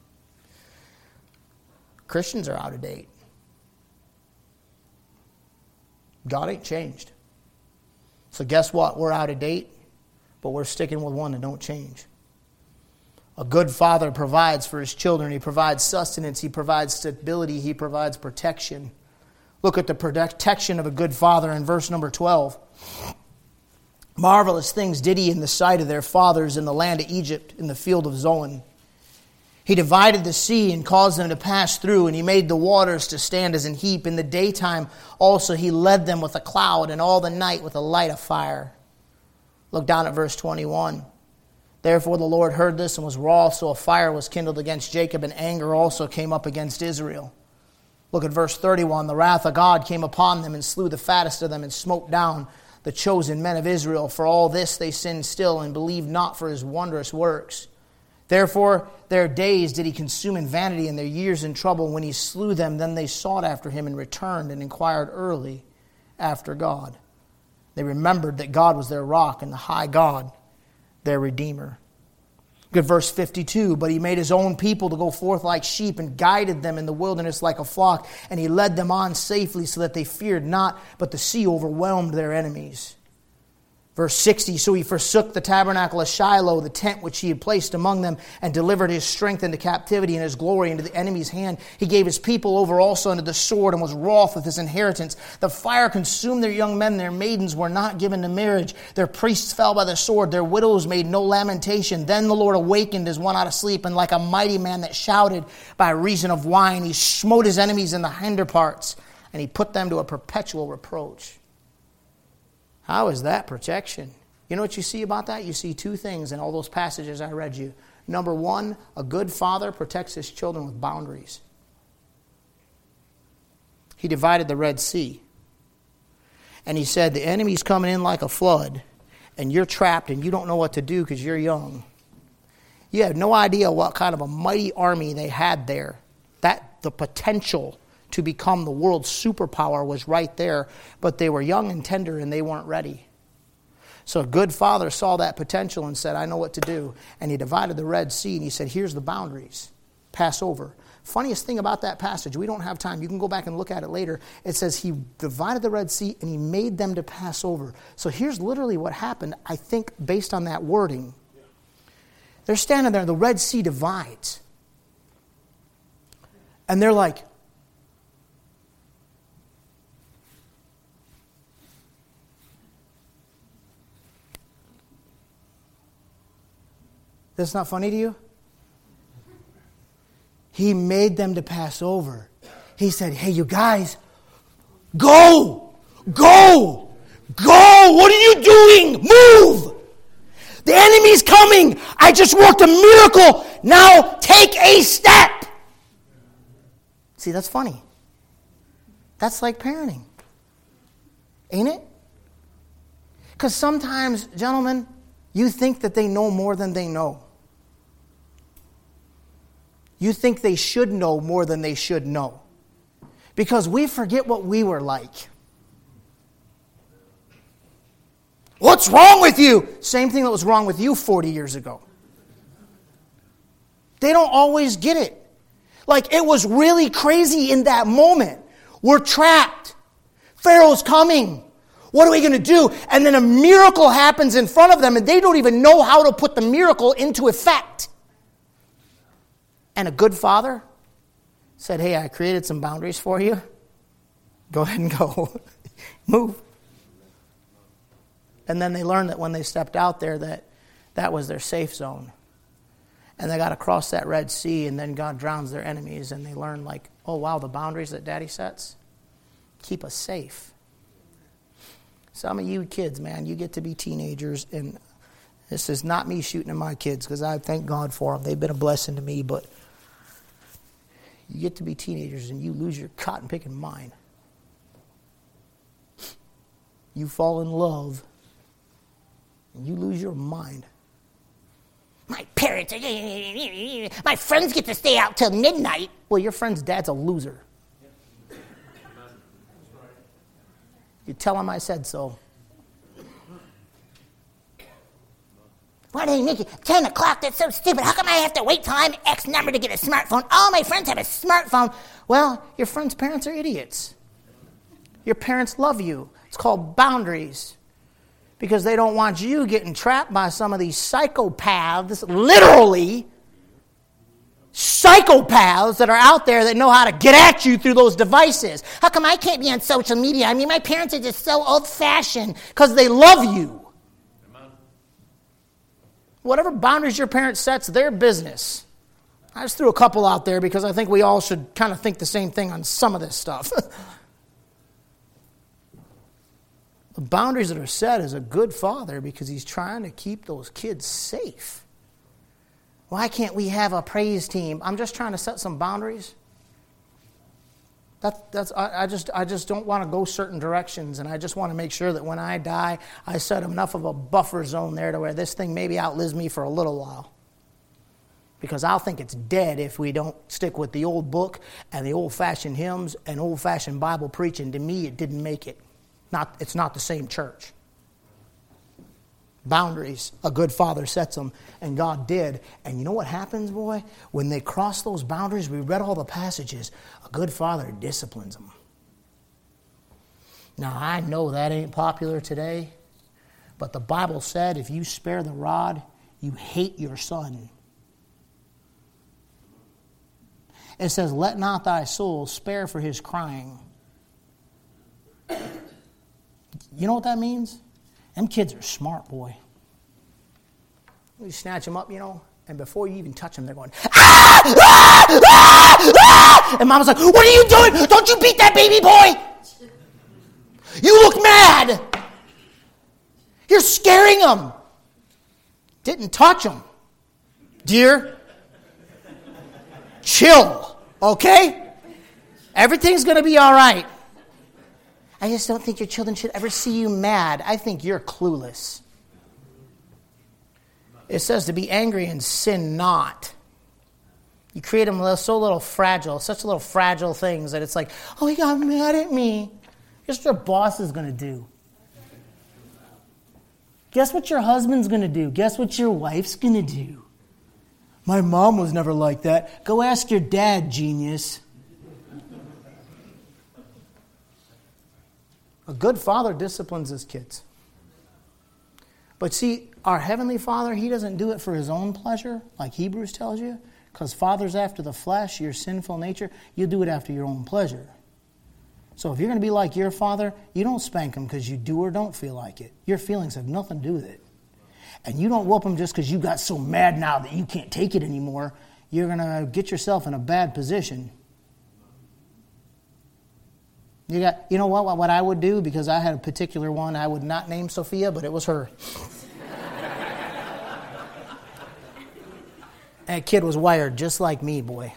Christians are out of date. God ain't changed. So guess what? We're out of date, but we're sticking with one that don't change. A good father provides for his children. He provides sustenance. He provides stability. He provides protection. Look at the protection of a good father in verse number 12. Marvelous things did he in the sight of their fathers in the land of Egypt, in the field of Zoan. He divided the sea and caused them to pass through, and he made the waters to stand as an heap. In the daytime also he led them with a cloud, and all the night with a light of fire. Look down at verse 21. Therefore the Lord heard this and was wroth, so a fire was kindled against Jacob, and anger also came up against Israel. Look at verse 31. The wrath of God came upon them and slew the fattest of them and smote down the chosen men of Israel. For all this they sinned still and believed not for his wondrous works. Therefore their days did he consume in vanity, and their years in trouble. When he slew them, then they sought after him and returned and inquired early after God. They remembered that God was their rock and the high God their Redeemer. Good verse 52. But he made his own people to go forth like sheep and guided them in the wilderness like a flock. And he led them on safely so that they feared not, but the sea overwhelmed their enemies. Verse 60, so he forsook the tabernacle of Shiloh, the tent which he had placed among them, and delivered his strength into captivity and his glory into the enemy's hand. He gave his people over also unto the sword, and was wroth with his inheritance. The fire consumed their young men, their maidens were not given to marriage. Their priests fell by the sword, their widows made no lamentation. Then the Lord awakened as one out of sleep, and like a mighty man that shouted by reason of wine, he smote his enemies in the hinder parts, and he put them to a perpetual reproach. How is that protection? You know what you see about that? You see two things in all those passages I read you. Number one, a good father protects his children with boundaries. He divided the Red Sea. And he said, the enemy's coming in like a flood, and you're trapped and you don't know what to do because you're young. You have no idea what kind of a mighty army they had there. The potential to become the world's superpower was right there, but they were young and tender and they weren't ready. So a good father saw that potential and said, I know what to do. And he divided the Red Sea and he said, here's the boundaries. Pass over. Funniest thing about that passage, we don't have time. You can go back and look at it later. It says he divided the Red Sea and he made them to pass over. So here's literally what happened, I think, based on that wording. They're standing there, the Red Sea divides. And they're like, that's not funny to you? He made them to pass over. He said, hey, you guys, go! Go! Go! What are you doing? Move! The enemy's coming! I just worked a miracle! Now take a step! See, that's funny. That's like parenting. Ain't it? Because sometimes, gentlemen, you think that they know more than they know. You think they should know more than they should know. Because we forget what we were like. What's wrong with you? Same thing that was wrong with you 40 years ago. They don't always get it. Like, it was really crazy in that moment. We're trapped. Pharaoh's coming. What are we going to do? And then a miracle happens in front of them, and they don't even know how to put the miracle into effect. And a good father said, hey, I created some boundaries for you. Go ahead and go. Move. And then they learned that when they stepped out there that was their safe zone. And they got to cross that Red Sea, and then God drowns their enemies, and they learn like, oh, wow, the boundaries that Daddy sets keep us safe. Some of you kids, man, you get to be teenagers, and This is not me shooting at my kids, because I thank God for them. They've been a blessing to me, but you get to be teenagers and you lose your cotton picking mind. You fall in love and you lose your mind. My parents, my friends get to stay out till midnight. Well, your friend's dad's a loser. You tell him I said so. Why do they make it 10 o'clock? That's so stupid. How come I have to wait till I'm X number to get a smartphone? All my friends have a smartphone. Well, your friends' parents are idiots. Your parents love you. It's called boundaries. Because they don't want you getting trapped by some of these psychopaths, literally psychopaths that are out there that know how to get at you through those devices. How come I can't be on social media? I mean, my parents are just so old-fashioned because they love you. Whatever boundaries your parents set's their business. I just threw a couple out there because I think we all should kind of think the same thing on some of this stuff. The boundaries that are set is a good father because he's trying to keep those kids safe. Why can't we have a praise team? I'm just trying to set some boundaries. I just don't want to go certain directions, and I just want to make sure that when I die, I set enough of a buffer zone there to where this thing maybe outlives me for a little while. Because I'll think it's dead if we don't stick with the old book and the old-fashioned hymns and old-fashioned Bible preaching. To me, it didn't make it. It's not the same church. Boundaries, a good father sets them, and God did. And you know what happens, boy? When they cross those boundaries, we read all the passages, a good father disciplines them. Now, I know that ain't popular today, but the Bible said if you spare the rod, you hate your son. It says, let not thy soul spare for his crying. You know what that means? Them kids are smart, boy. You snatch them up, and before you even touch them, they're going, ah! Ah! Ah! Ah! And Mama's like, what are you doing? Don't you beat that baby boy! You look mad! You're scaring them. Didn't touch them. Dear, chill, okay? Everything's going to be all right. I just don't think your children should ever see you mad. I think you're clueless. It says to be angry and sin not. You create them so little fragile, such little fragile things that it's like, oh, he got mad at me. Guess what your boss is going to do? Guess what your husband's going to do? Guess what your wife's going to do? My mom was never like that. Go ask your dad, genius. A good father disciplines his kids. But see, our Heavenly Father, He doesn't do it for His own pleasure, like Hebrews tells you, because fathers after the flesh, your sinful nature, you do it after your own pleasure. So if you're going to be like your father, you don't spank him because you do or don't feel like it. Your feelings have nothing to do with it. And you don't whoop him just because you got so mad now that you can't take it anymore. You're going to get yourself in a bad position. You know what I would do? Because I had a particular one. I would not name Sophia, but it was her. That kid was wired just like me, boy.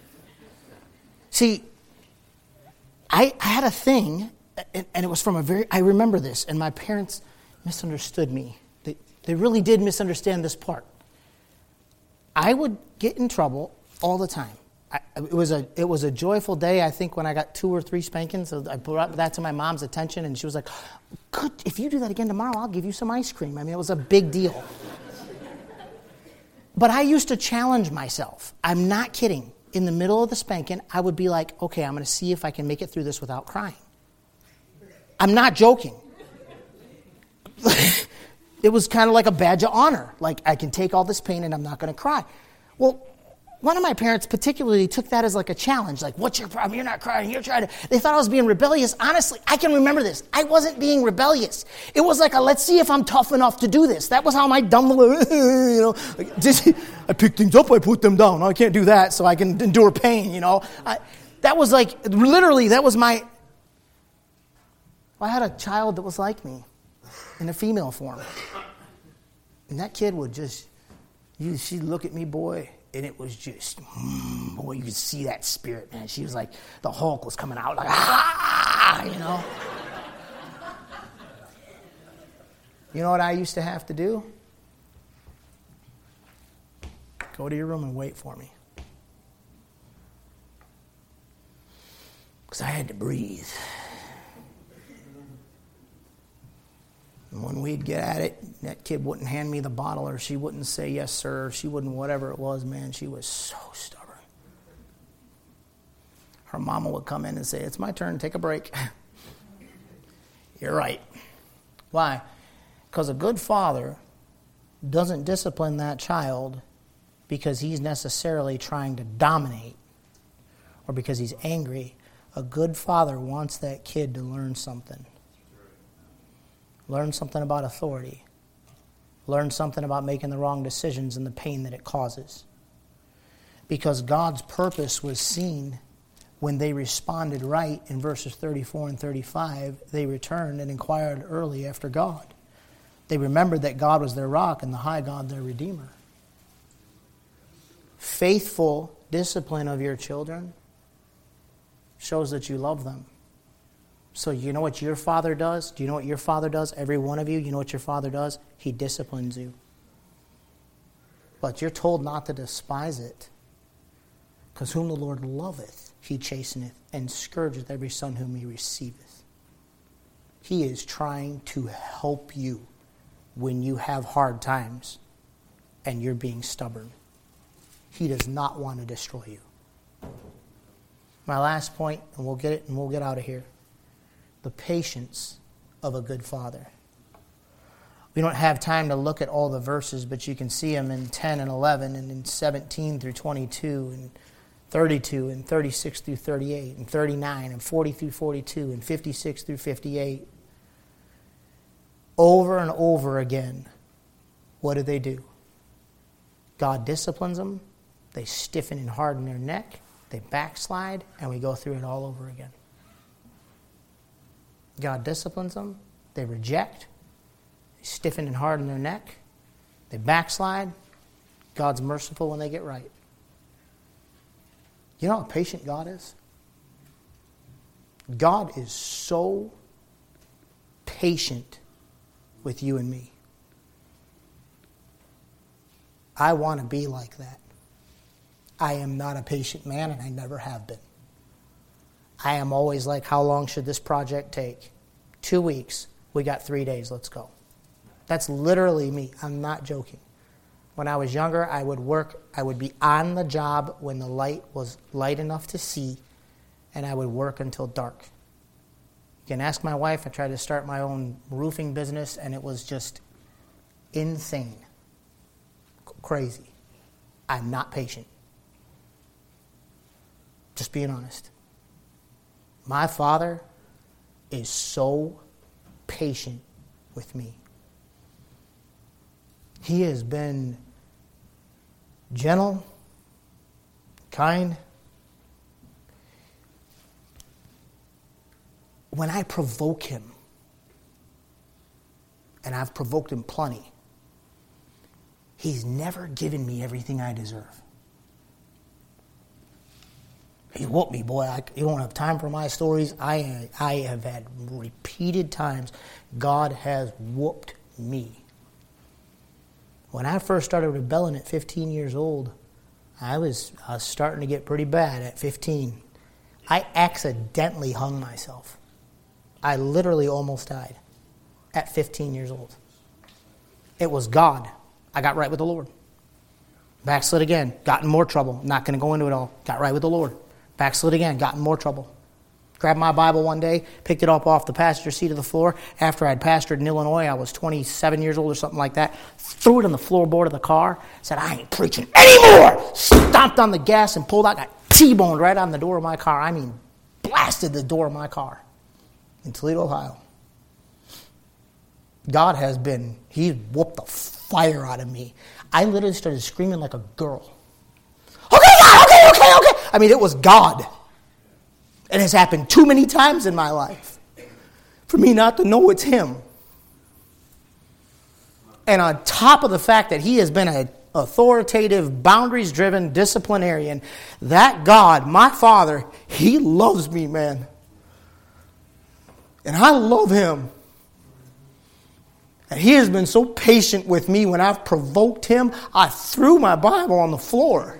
See, I had a thing, and it was from I remember this, and my parents misunderstood me. They really did misunderstand this part. I would get in trouble all the time. It was a joyful day, I think, when I got 2 or 3 spankings. So I brought that to my mom's attention, and she was like, good, if you do that again tomorrow, I'll give you some ice cream. I mean, it was a big deal. But I used to challenge myself. I'm not kidding. In the middle of the spanking, I would be like, okay, I'm going to see if I can make it through this without crying. I'm not joking. It was kind of like a badge of honor. Like, I can take all this pain and I'm not going to cry. Well, one of my parents particularly took that as like a challenge. Like, what's your problem? You're not crying. You're trying to... They thought I was being rebellious. Honestly, I can remember this. I wasn't being rebellious. It was like let's see if I'm tough enough to do this. That was how my dumb little, I pick things up, I put them down. I can't do that, so I can endure pain, that was like, literally, that was my... I had a child that was like me in a female form. And that kid would just, she'd look at me, boy, and it was just, boy, you could see that spirit, man. She was like, the Hulk was coming out, like, you know. You know what I used to have to do? Go to your room and wait for me. Because I had to breathe. And when we'd get at it, that kid wouldn't hand me the bottle, or she wouldn't say yes, sir, or she wouldn't whatever it was, man. She was so stubborn. Her mama would come in and say, it's my turn, take a break. You're right. Why? Because a good father doesn't discipline that child because he's necessarily trying to dominate or because he's angry. A good father wants that kid to learn something. Learn something about authority. Learn something about making the wrong decisions and the pain that it causes. Because God's purpose was seen when they responded right in verses 34 and 35. They returned and inquired early after God. They remembered that God was their rock and the high God their Redeemer. Faithful discipline of your children shows that you love them. So you know what your father does? Do you know what your father does? Every one of you, you know what your father does? He disciplines you. But you're told not to despise it. Because whom the Lord loveth, he chasteneth, and scourgeth every son whom he receiveth. He is trying to help you when you have hard times and you're being stubborn. He does not want to destroy you. My last point, and we'll get out of here. The patience of a good father. We don't have time to look at all the verses, but you can see them in 10 and 11 and in 17 through 22 and 32 and 36 through 38 and 39 and 40 through 42 and 56 through 58. Over and over again, what do? God disciplines them. They stiffen and harden their neck. They backslide, and we go through it all over again. God disciplines them. They reject. They stiffen and harden their neck. They backslide. God's merciful when they get right. You know how patient God is? God is so patient with you and me. I want to be like that. I am not a patient man, and I never have been. I am always like, how long should this project take? 2 weeks. We got 3 days. Let's go. That's literally me. I'm not joking. When I was younger, I would work. I would be on the job when the light was light enough to see, and I would work until dark. You can ask my wife. I tried to start my own roofing business, and it was just insane. Crazy. I'm not patient. Just being honest. My father is so patient with me. He has been gentle, kind. When I provoke him, and I've provoked him plenty, he's never given me everything I deserve. He whooped me, boy. You don't have time for my stories. I have had repeated times God has whooped me. When I first started rebelling at 15 years old, I was starting to get pretty bad at 15. I accidentally hung myself. I literally almost died at 15 years old. It was God. I got right with the Lord. Backslid again. Got in more trouble. Not going to go into it all. Got right with the Lord. Backslid again, got in more trouble. Grabbed my Bible one day, picked it up off the passenger seat of the floor. After I'd pastored in Illinois, I was 27 years old or something like that. Threw it on the floorboard of the car. Said, I ain't preaching anymore. Stomped on the gas and pulled out. Got T-boned right on the door of my car. I mean, blasted the door of my car in Toledo, Ohio. God has been, He whooped the fire out of me. I literally started screaming like a girl. Okay, God, okay. I mean, it was God. It has happened too many times in my life for me not to know it's Him. And on top of the fact that he has been an authoritative, boundaries-driven disciplinarian, that God, my Father, He loves me, man. And I love Him. And He has been so patient with me when I've provoked Him. I threw my Bible on the floor.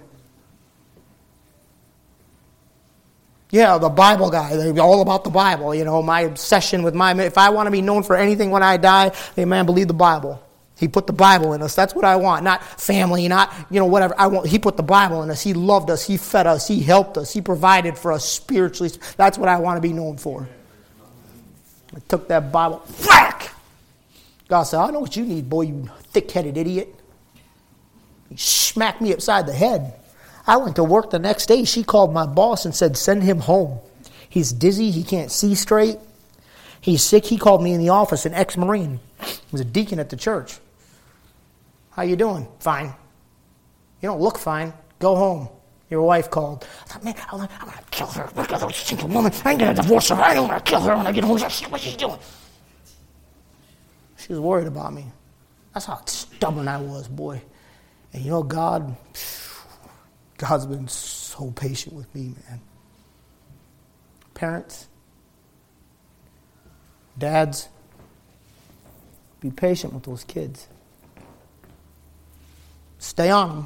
Yeah, the Bible guy, they're all about the Bible. You know, my obsession with if I want to be known for anything when I die, hey man, believe the Bible. He put the Bible in us. That's what I want. Not family, not, whatever. He put the Bible in us. He loved us. He fed us. He helped us. He provided for us spiritually. That's what I want to be known for. I took that Bible, whack! God said, I know what you need, boy, you thick-headed idiot. He smacked me upside the head. I went to work the next day. She called my boss and said, send him home. He's dizzy. He can't see straight. He's sick. He called me in the office, an ex-Marine. He was a deacon at the church. How you doing? Fine. You don't look fine. Go home. Your wife called. I thought, man, I'm going to kill her. Look at that single woman. I'm going to divorce her. I don't want to kill her when I get home. What she's doing? She was worried about me. That's how stubborn I was, boy. And God's been so patient with me, man. Parents, dads, be patient with those kids. Stay on them.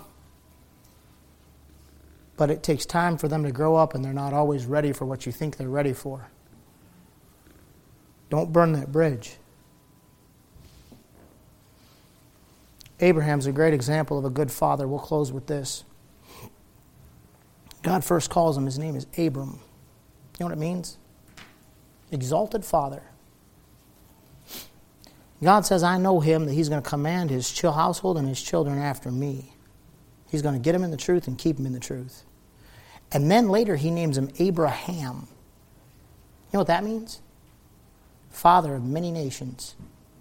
But it takes time for them to grow up, and they're not always ready for what you think they're ready for. Don't burn that bridge. Abraham's a great example of a good father. We'll close with this. God first calls him, his name is Abram. You know what it means? Exalted father. God says, I know him, that he's going to command his household and his children after me. He's going to get him in the truth and keep him in the truth. And then later he names him Abraham. You know what that means? Father of many nations.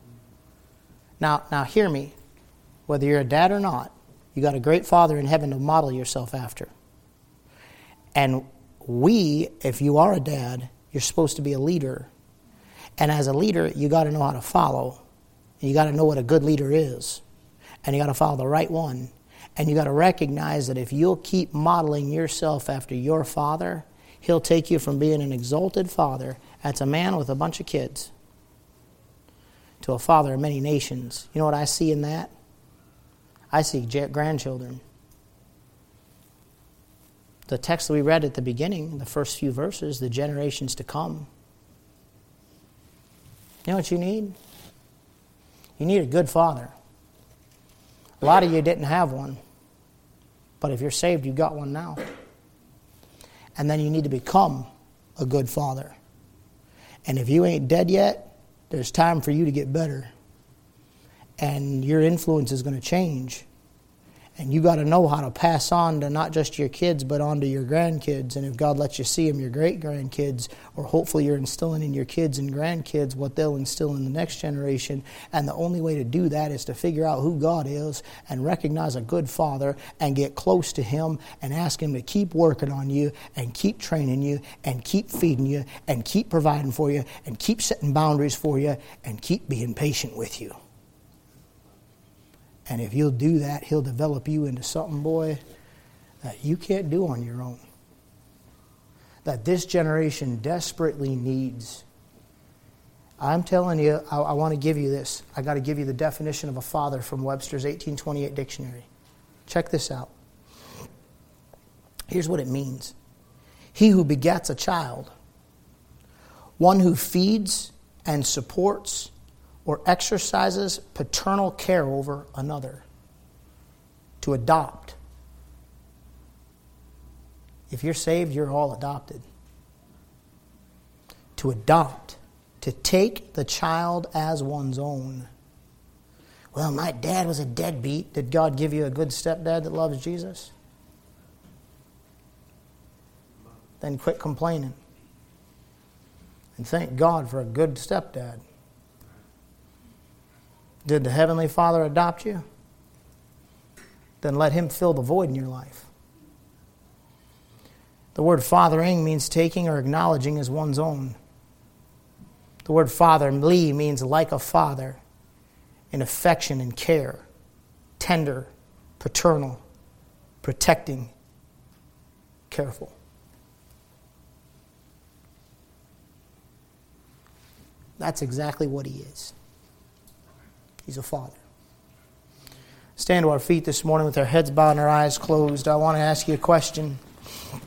Now hear me. Whether you're a dad or not, you got a great father in heaven to model yourself after. And if you are a dad, you're supposed to be a leader. And as a leader, you got to know how to follow. And you got to know what a good leader is. And you got to follow the right one. And you got to recognize that if you'll keep modeling yourself after your father, he'll take you from being an exalted father, that's a man with a bunch of kids, to a father of many nations. You know what I see in that? I see grandchildren. The text that we read at the beginning, the first few verses, the generations to come. You know what you need? You need a good father. A lot of you didn't have one. But if you're saved, you've got one now. And then you need to become a good father. And if you ain't dead yet, there's time for you to get better. And your influence is going to change. And you got to know how to pass on to not just your kids, but on to your grandkids. And if God lets you see them, your great-grandkids, or hopefully you're instilling in your kids and grandkids what they'll instill in the next generation. And the only way to do that is to figure out who God is and recognize a good father and get close to him and ask him to keep working on you and keep training you and keep feeding you and keep providing for you and keep setting boundaries for you and keep being patient with you. And if you'll do that, he'll develop you into something, boy, that you can't do on your own. That this generation desperately needs. I'm telling you, I want to give you this. I got to give you the definition of a father from Webster's 1828 dictionary. Check this out. Here's what it means. He who begets a child, one who feeds and supports or exercises paternal care over another. To adopt. If you're saved, you're all adopted. To adopt. To take the child as one's own. Well, my dad was a deadbeat. Did God give you a good stepdad that loves Jesus? Then quit complaining. And thank God for a good stepdad. Did the Heavenly Father adopt you? Then let him fill the void in your life. The word fathering means taking or acknowledging as one's own. The word fatherly means like a father. in affection and care, tender, paternal, protecting, careful. That's exactly what He is. He's a Father. Stand to our feet this morning with our heads bowed and our eyes closed. I want to ask you a question.